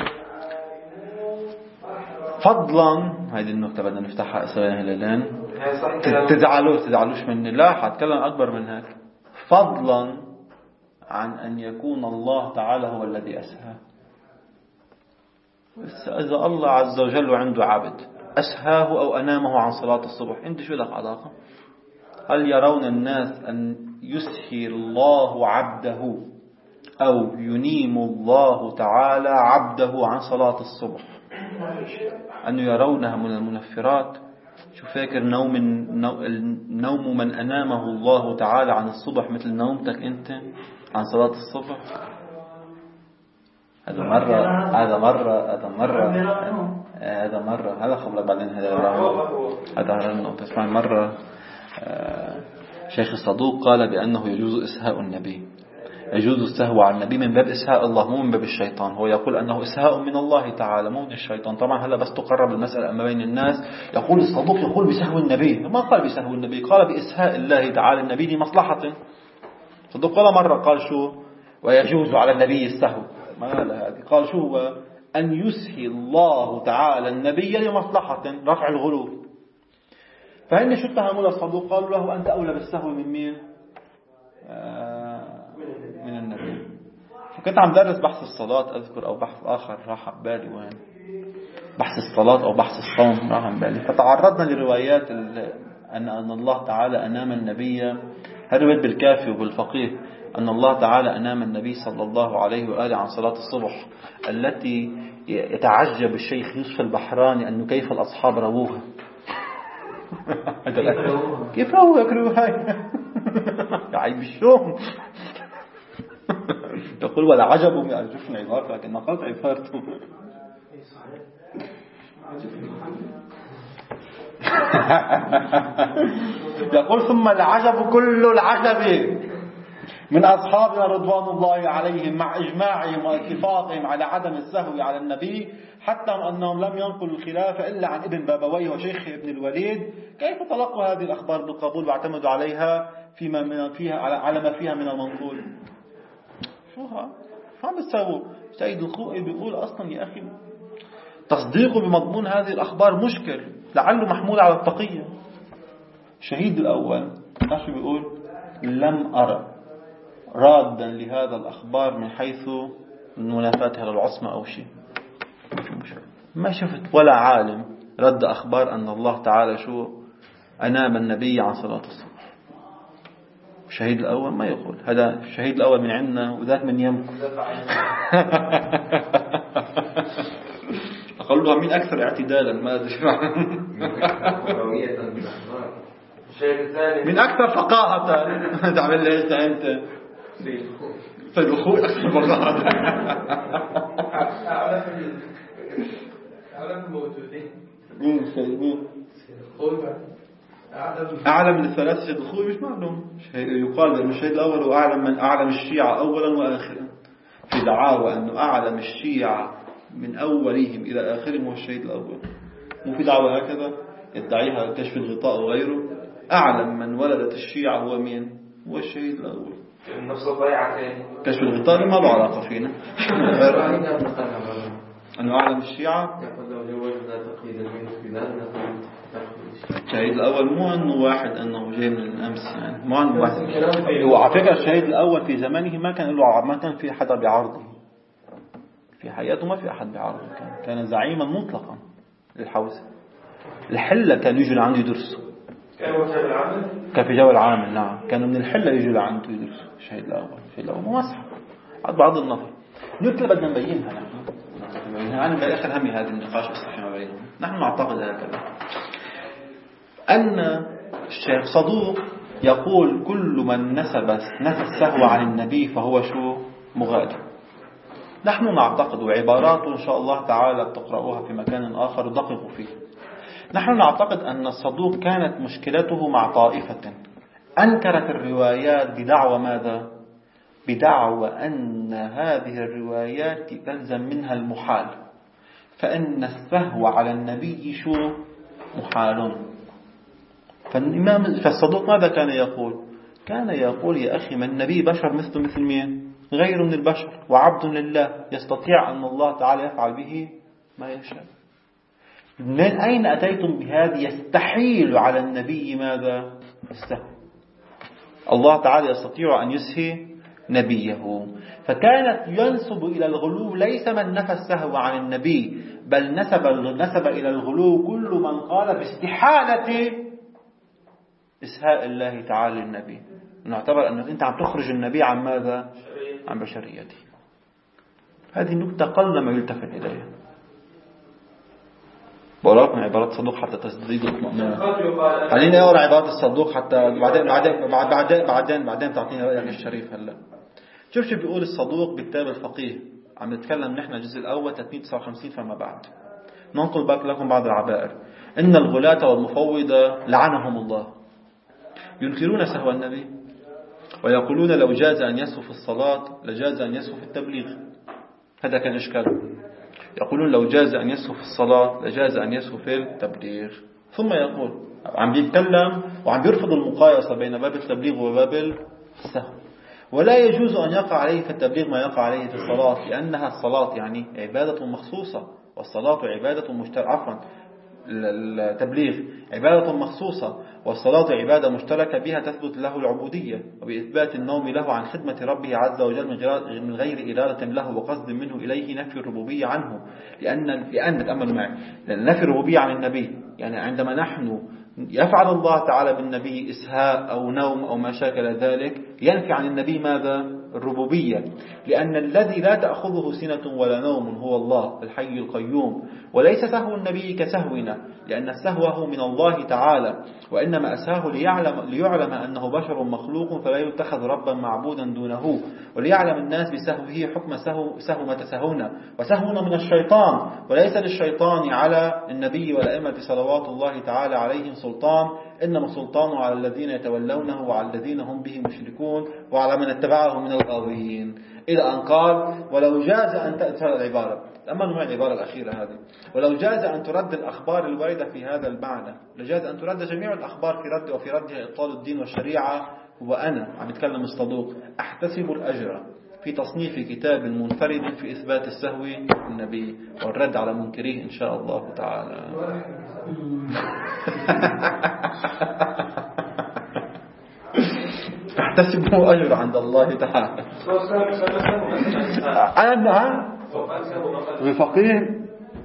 فضلا هذه النقطة بدنا نفتحها أسرائيل الآن، تزعلوا تزعلوش مني، لا حتكلم أكبر من هيك. فضلا عن أن يكون الله تعالى هو الذي أسهى. إذا الله عز وجل عنده عبد أسهاه أو أنامه عن صلاة الصبح، أنت شو لك علاقة؟ هل يرون الناس أن يسهي الله عبده أو ينيم الله تعالى عبده عن صلاة الصبح؟ أن يرونها من المنفرات. شو فاكر نوم النوم من أنامه الله تعالى عن الصبح مثل نومتك أنت؟ عن صلاة الصبح. هذا مرة هذا مرة هذا مرة هذا مرة هذا خبرك بعدين هذا هذا إنه تسمع مرة شيخ الصدوق قال بأنه يجوز إسهاء النبي، يجوز السهو على النبي من باب إسهاء الله مو من باب الشيطان. هو يقول أنه إسهاء من الله تعالى مو من الشيطان. طبعا هلا بس تقرب المسألة أما بين الناس يقول الصدوق يقول بسهو النبي، ما قال بسهو النبي، قال بإسهاء الله تعالى النبي لمصلحة. الصدوق قال مرة قال شو ويجوز على النبي السهو، ما لا هذه قال شو هو أن يسهي الله تعالى النبي لمصلحة رفع الغلو. فهن شو اتهموا للصدوق؟ قالوا له أنت أولى بالسهو من مين؟ آه من النبي. فكنت عم درس بحث الصلاة أذكر أو بحث آخر راح بالي وين بحث الصلاة أو بحث الصوم راح بالي، فتعرضنا لروايات أن أن الله تعالى أنام النبي. هذا بالكافي وبالفقيه أن الله تعالى أنام النبي صلى الله عليه وآله عن صلاة الصبح التي يتعجب الشيخ يوسف البحراني أنه كيف الأصحاب رووها. كيف رووا يكروها يا عيب الشوم. يقول ولا عجبوا من أرجفنا عبارة لكن نقلت عبارته. يقول ثم العجب كل العجب من أصحابنا رضوان الله عليهم مع إجماعهم واتفاقهم على عدم السهو على النبي حتى أنهم لم ينقلوا الخلافة إلا عن ابن بابويه وشيخ ابن الوليد. كيف تلقوا هذه الأخبار بالقبول واعتمدوا عليها فيما من فيها على ما فيها من المنقول؟ شو ها عم بتسووا؟ سيد الخوئي بيقول أصلا يا أخي تصديقه بمضمون هذه الأخبار مشكل لعله محمول على التقية. الشهيد الأول شو بيقول؟ لم أرى رادا لهذا الأخبار من حيث منافاتها للعصمة أو شيء، ما شفت ولا عالم رد أخبار أن الله تعالى شو أنام النبي عن صلاة الصبح. الشهيد الأول ما يقول هذا. الشهيد الأول من عندنا وذات من يمكن أقولها من أكثر اعتدالا ما أدري من أكثر فقاهة تعمل لي أنت سيد الخوي أكثر فقاهة. أعلم الموجودين مين سيد مين أعلم من الثلاثة سيد الخوي مش معلوم. يقال أن الشهيد الأول هو أعلم من أعلم الشيعة أولا وآخرا في دعاوى أنه أعلم الشيعة من أولهم إلى آخرهم هو الشهيد الأول. مو في دعوة هكذا يدعيها كشف الغطاء وغيره. أعلم من ولدت الشيعة هو مين؟ هو الشهيد الأول. نفس الضيعة كشف الغطاء ما له علاقة فينا. أنه أعلم الشيعة الشهيد الأول مو أنه واحد أنه جاي من الأمس يعني مو أنه واحد. وعلى فكرة الشهيد الأول في زمانه ما كان له ما كان في حدا بعرضه في حياته، ما في أحد بعرضه. كان كان زعيما مطلقا للحوزة. الحلة كانوا يجوا لعنده يدرسوا. كانوا في العامل كان في جو العامل نعم. كانوا من الحلة يجوا لعنده يدرسوا. الشهيد الأول الشهيد الأول ممسح عاد بعض النظر نكتة بدنا نبينها نحن. أنا بآخر همي هذا النقاش أصلح ما بينهم. نحن نعتقد هكذا أن الشيخ صدوق يقول كل من نسب نسب السهو عن النبي فهو شو مغادر. نحن نعتقد وعباراته إن شاء الله تعالى تقرأوها في مكان آخر ودققوا فيه. نحن نعتقد أن الصدوق كانت مشكلته مع طائفة أنكرت الروايات بدعوى ماذا؟ بدعوى أن هذه الروايات تلزم منها المحال، فإن السهو على النبي شو محال. فالإمام فالصدوق ماذا كان يقول؟ كان يقول يا أخي من النبي بشر مثل مثل مين؟ غير من البشر وعبد لله يستطيع أن الله تعالى يفعل به ما يشاء. من أين أتيتم بهذه؟ يستحيل على النبي ماذا؟ السهو. الله تعالى يستطيع أن يسهي نبيه. فكانت ينسب إلى الغلو ليس من نفى السهو عن النبي، بل نسب نسب إلى الغلو كل من قال باستحالة إسهاء الله تعالى للنبي. نعتبر أنه أنت عم تخرج النبي عن ماذا؟ عن بشريته. هذه نكتة قل ما يلتفت إليها. بقول لكم عبارات الصدوق حتى تزيد اطمئنان. خليني أقرأ عبارات الصدوق حتى بعدين بعدين بعدين بعدين بعدين تعطيني رأيك الشريف. هلا شوف شو بيقول الصدوق بالكتاب الفقيه. عم نتكلم نحن الجزء الأول ثلاثمئة وتسعة وخمسين فما بعد. ننقل باك لكم بعض العبائر. إن الغلاة والمفوضة لعنهم الله ينكرون سهو النبي ويقولون لو جاز أن يسهو في الصلاة لجاز أن يسهو في التبليغ. هذا كان إشكال. يقولون لو جاز أن يسهو في الصلاة لجاز أن يسهو في التبليغ. ثم يقول عم بيتكلم وعم بيرفض المقايسة بين باب التبليغ وباب السهو. ولا يجوز أن يقع عليه في التبليغ ما يقع عليه في الصلاة، لأنها الصلاة يعني عبادة مخصوصة، والصلاة عبادة مشتركة. عفوا التبليغ عبادة مخصوصة، والصلاة عبادة مشتركة بها تثبت له العبودية، وبإثبات النوم له عن خدمة ربه عز وجل من غير إرادة له وقصد منه إليه نفي الربوبية عنه. لأن لأن تأملوا معي، لأن نفي الربوبية عن النبي يعني عندما نحن يفعل الله تعالى بالنبي إسهاء أو نوم أو ما شاكل ذلك ينفي عن النبي ماذا؟ الربوبية. لأن الذي لا تأخذه سنة ولا نوم هو الله الحي القيوم، وليس سهو النبي كسهونا، لأن سهوه من الله تعالى، وإنما أسهاه ليعلم, ليعلم أنه بشر مخلوق فلا يتخذ ربا معبودا دونه، وليعلم الناس بسهوه حكم سهو, سهو ما تسهونا. وسهونا من الشيطان، وليس للشيطان على النبي والأئمة صلوات الله تعالى عليهم سلطان، إنما سلطانه على الذين يتولونه وعلى الذين هم به مشركون وعلى من اتبعه من الغاوين. إلى أن قال ولو جاز أن تأتي العبارة، أما نوع العبارة الأخيرة هذه، ولو جاز أن ترد الأخبار الواردة في هذا المعنى لجاز أن ترد جميع الأخبار في رد وفي ردها إبطال الدين والشريعة. وأنا عم يتكلم الصدوق أحتسب الأجر في تصنيف كتاب منفرد في إثبات السهو النبي والرد على منكريه إن شاء الله تعالى. احتسبه أجر عند الله تعالى. أنا بالفقيه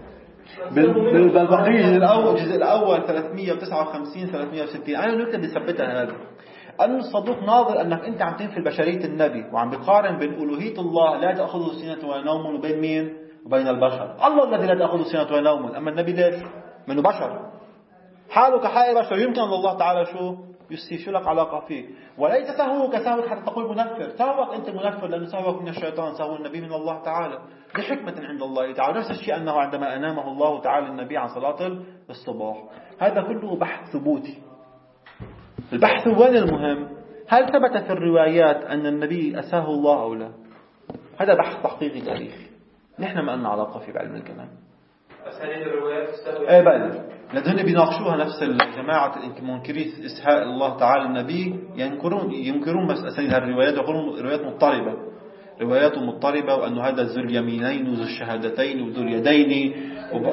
بالفقيه الأول الجزء الأول ثلاثمئة وتسعة وخمسين ثلاثمئة وستين. أنا نكتب بثبتها هذا أن الصدوق ناظر أنك أنت عم تنفي بشرية النبي وعم بقارن بين ألوهية الله لا تأخذه سنة ولا نوم وبين مين وبين البشر. الله الذي لا تأخذه سنة ولا نوم، أما النبي ليش منه بشر حاله كحال بشر. يمكن الله تعالى شو يستيشو لك علاقة فيه، وليس سهوه كسهوك حتى تقول منفر. سهوك أنت منفر لأنه سهوك من الشيطان، سهو النبي من الله تعالى لحكمة عند الله تعالى. نفس الشيء أنه عندما أنامه الله تعالى النبي عن صلاة الصباح. هذا كله بحث ثبوتي. البحث وين المهم؟ هل ثبت في الروايات أن النبي أساه الله أو لا؟ هذا بحث تحقيقي تاريخي، نحن ما لنا علاقة فيه بعلم الكلام. أسانيد الروايات تستهوي ايه بل لذلك بيناقشوها نفس الجماعة منكري إسهاء الله تعالى النبي، ينكرون ينكرون بس أسانيد الروايات، يقولون روايات مضطربة روايات مضطربة وأن هذا ذو اليمينين وذو الشهادتين وذو اليدين وب...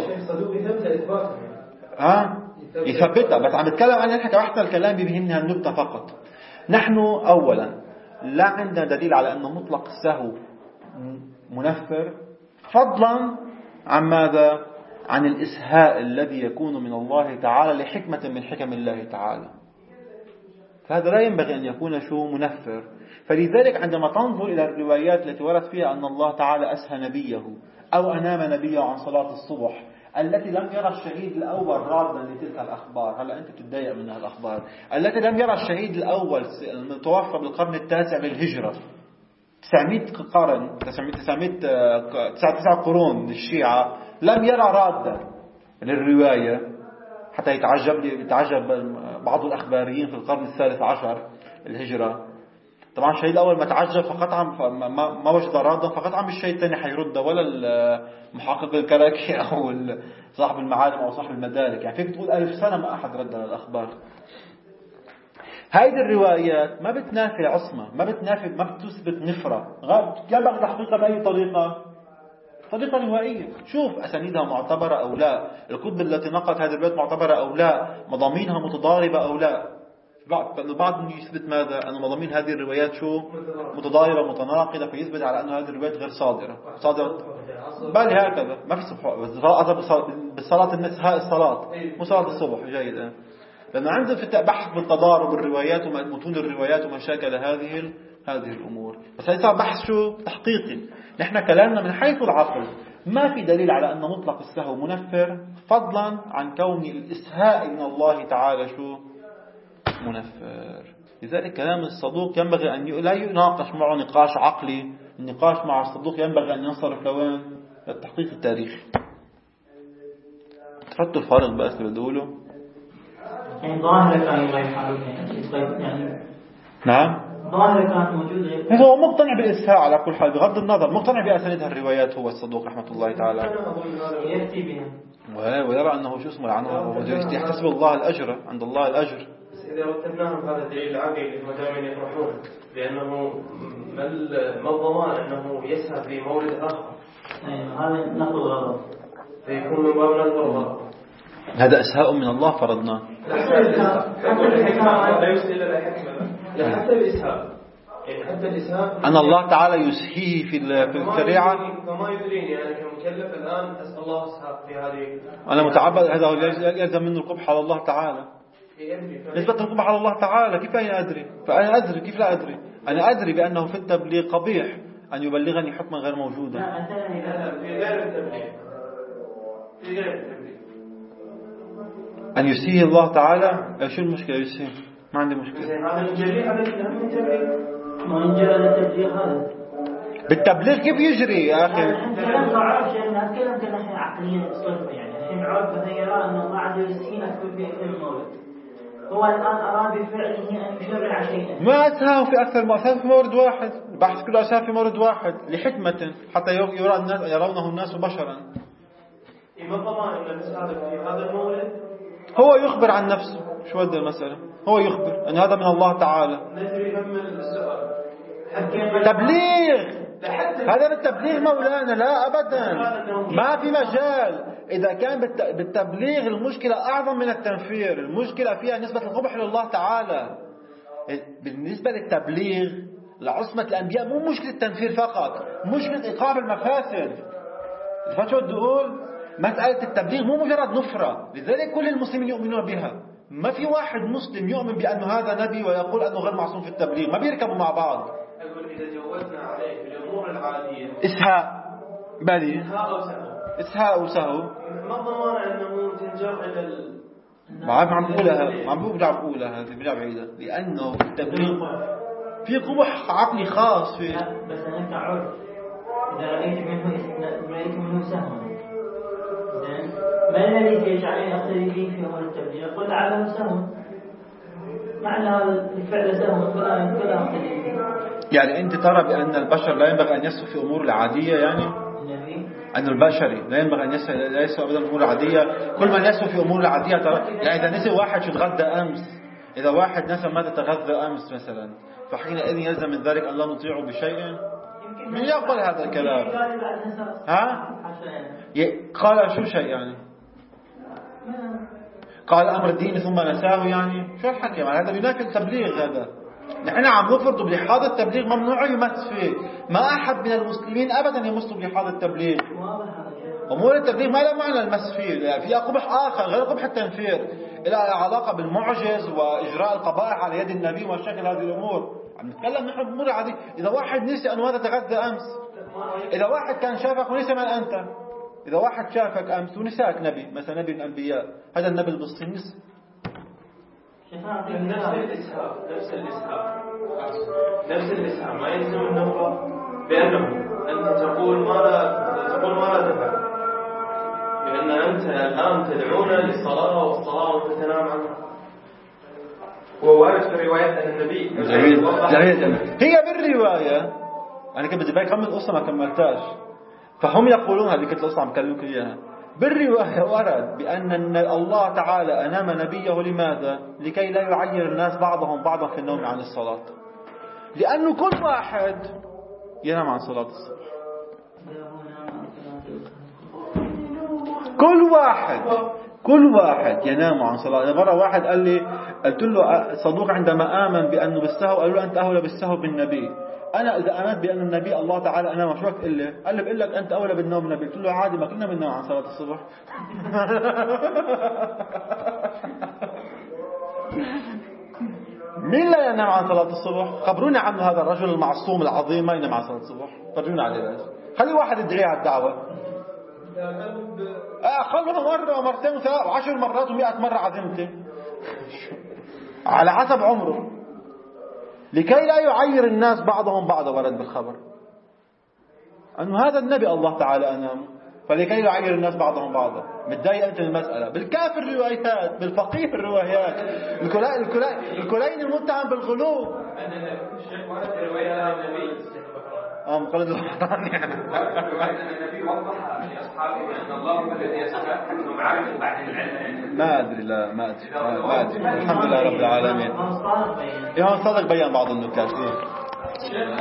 ها يثبتها. بس عم نتكلم عن نحن كبحث الكلام بيهمنا النقطة فقط. نحن أولا لا عندنا دليل على أن مطلق السهو منفر، فضلا عن ماذا؟ عن الإسهاء الذي يكون من الله تعالى لحكمة من حكم الله تعالى. فهذا لا ينبغي أن يكون شو منفر. فلذلك عندما تنظر إلى الروايات التي ورد فيها أن الله تعالى أسهى نبيه أو أنام نبيه عن صلاة الصبح التي لم يرى الشهيد الأول رادا لتلك الأخبار. هلأ أنت تتضايق من الأخبار التي لم يرى الشهيد الأول المتوفى بالقرن التاسع للهجرة، تسعمئة قرن تسعمئة تسعة قرون للشيعة، لم يرى رادا للرواية حتى يتعجب يتعجب بعض الأخباريين في القرن الثالث عشر الهجرة. طبعا الشهيد الأول ما تعجب فقطعا ما وجد رادا فقطعا بالشيء الثاني حيرد، ولا المحقق الكراكي أو صاحب المعالم أو صاحب المدارك. يعني فيك تقول ألف سنة ما أحد رد على الأخبار. هذه الروايات ما بتنافي عصمة، ما بتنافي ما بتثبت نفرة، ينبغي تحقيقها بأي طريقة؟ طريقة روائية. شوف أسانيدها معتبرة أو لا، الكتب التي نقلت هذه الروايات معتبرة أو لا، مضامينها متضاربة أو لا. البعض يثبت ماذا؟ أن مضامين هذه الروايات شو متضاربة متناقضة، فيثبت على أن هذه الروايات غير صادرة صادرة بل هكذا ما في صبح بالصلاة النساء الصلاة مو صلاة الصبح. جيد، لأن عندنا في بحث بالتضارب الروايات ومتون الروايات وما شاكل هذه هذه الأمور. بس هذا بحث شو تحقيقي. نحن كلامنا من حيث العقل، ما في دليل على أن مطلق السهو منفر، فضلا عن كون الإسهاء من الله تعالى شو منفر. لذلك كلام الصدوق ينبغي أن لا يناقش معه نقاش عقلي. النقاش مع الصدوق ينبغي أن ينصرف لوين؟ للتحقيق التاريخي. تحطوا الفارق بس اللي بدوله. يعني ظاهرة كان غير حالك يعني. نعم. ظاهرة كانت موجودة. هو مقتنع بالإسهاء على كل حال بغض النظر، مقتنع بأسانيد الروايات هو الصدوق رحمة الله تعالى. يفتي بها. ويرى أنه شو اسمه عنه يحتسب الله الأجر عند الله الأجر. بس إذا رتبناهم هذا الدليل العقلي هم دائما يطرحون لأنه ما الضمان أنه يسهى في مورد آخر. هذا نقل غلط. فيكون من باب نقل غلط. هذا إسهاء من الله فرضنا. لا يسهل إلى الحكمة. لا حتى الإسهاء. يعني حتى الإسهاء. أن الله تعالى يسهيه في في الشريعة. فما يدريني أنا كمكلف الآن أسأل الله إسهاء في هذه. أنا متعبد هذا يلزم منه القبح على الله تعالى. نسبة القبح على الله تعالى كيف أنا أدري؟ فأنا أدري كيف لا أدري؟ أنا أدري بأنه في التبليغ قبيح أن يبلغني حكما غير موجودا. لا في غير التبليغ. في غير التبليغ. أن يسيه الله تعالى شو المشكلة يسيه؟ ما عندي مشكلة. هذا الجري هذا التبليغ. ما ينجر التبليغ هذا. بالتبليغ كيف يجري يا أخي؟ الكلام ضعف شيء نتكلم كناحية عقلية صرفة يعني. الحين عرف مثلا يرى أن الله عز وجل يسهي أكثر في أكثر من مورد. هو الآن أراد بفعله أن يشرع شيئا. ما أسهاه في أكثر ما أسهاه في مورد واحد. البحث كله أسهاه في مورد واحد لحكمة حتى يرى الناس يرونه الناس بشرا. ما ضمان أن المسألة في هذا المورد؟ هو يخبر عن نفسه. شو هذه المسألة؟ هو يخبر أن هذا من الله تعالى. ندري هم السؤال. تبليغ. هذا بالتبليغ مولانا لا أبدا ما في مجال. إذا كان بالتبليغ المشكلة أعظم من التنفير. المشكلة فيها نسبة القبح لله تعالى. بالنسبة للتبليغ لعصمة الأنبياء مو مشكلة التنفير فقط، مشكلة إيقاف المفاسد. فشو بدي أقول؟ مسألة التبليغ مو مجرد نفرة. لذلك كل المسلمين يؤمنون بها. ما في واحد مسلم يؤمن بأنه هذا نبي ويقول أنه غير معصوم في التبليغ. ما بيركبوا مع بعض. أقول إذا جوزنا عليه في الأمور العادية إسهاء بالي إسهاء أو سهو إسهاء وسهو ما ضمان أنه تنجر إلى ال ما عم عم بقولها ما عم برجع بقولها هذه برجع بعيدة لأنه في التبليغ في قبح عقلي خاص فيه. بس أنت عرف إذا رأيت منه رأيت منه سهوا زين ما الذي يجعلني أقتدي به في أمر التبليغ؟ قل على سهوا معنى الفعل سهوا فلا فلا أقتدي به. يعني أنت ترى بأن البشر لا ينبغي أن يسهو في أمور العادية يعني أن البشري لا ينبغي أن يسهو لا يسهو أبدا الأمور العادية. كل من يسهو في أمور العادية ترى يعني إذا نسي واحد شو تغدى أمس إذا واحد نسى ماذا تغذى أمس مثلا فحينئذ يلزم من ذلك أن لا نطيعه بشيء. من يقبل هذا الكلام؟ ها؟ قال شو شيء يعني؟ قال أمر الدين ثم نساه يعني شو الحكي؟ يعني هذا بينافي التبليغ. هذا نحن عم نفرض بلحاظ التبليغ ممنوع يمس فيه. ما أحد من المسلمين أبدا يمس بلحاظ التبليغ. أمور التبليغ ما لها معنى المس فيه يعني فيها قبح آخر غير قبح التنفير لها علاقة بالمعجز وإجراء القبائح على يد النبي وشكل هذه الأمور. عم نتكلم نحن بأمور عادية. إذا واحد نسي أنه هذا تغذى أمس إذا واحد كان شافك ونسي من أنت إذا واحد شافك أمس ونساك نبي مثلا نبي من الأنبياء هذا النبي البسطي نسي نفس الإسهاء نفس الإسهاء نفس الإسهاء ما يلزم النفرة بأنه أنت تقول ما لا تقول ما لا تفعل لأن أنت الآن تدعونا للصلاة والصلاة وأنت تنام عنها. ووارد في الروايات أن النبي جميل جميل جميل. هي بالرواية أنا كنت بدي بالك هم القصة ما كملتاش فهم يقولون هذه كنت القصة عم كلمك إياها. بالرواية ورد بأن الله تعالى أنام نبيه لماذا؟ لكي لا يعير الناس بعضهم بعضا في النوم عن الصلاة لأنه كل واحد ينام عن صلاة الصبح. كل واحد كل واحد ينام عن صلاة. مرة واحد قال لي قلت له صدوق عندما آمن بأنه بالسهو قال له أنت أولى بالسهو بالنبي. أنا إذا آمنت بأن النبي الله تعالى أنام شو بقول له؟ قال لي بقول لك أنت أولى بالنوم النبي. قلت له عادي ما كنا بننام عن صلاة الصبح. مين لا ينام عن صلاة الصبح؟ خبرونا عنه هذا الرجل المعصوم العظيم ما ينام عن صلاة الصبح. فرجونا عليه بس. خلي واحد يدعي على الدعوة. آه خلونا مرة ومرتين وثلاث وعشر مرات ومئة مرة عزمته على حسب عمره. لكي لا يعير الناس بعضهم بعضا. ورد بالخبر أنه هذا النبي الله تعالى أنامه، فلكي يعير الناس بعضهم بعضا. متضايق أنت من المسألة. بالكافر الروايات، بالفقيه الروايات. الكليني المتهم بالغلو. الشيخ ورد رواية النبي اه مقلد القرآن يعني. النبي وضح لأصحابه أن الله هو الذي يستحكم عارف بعد العلم. ما أدري لا ما أدري ما أدري. الحمد لله رب العالمين. إمام الصادق بيّن بعض النكات.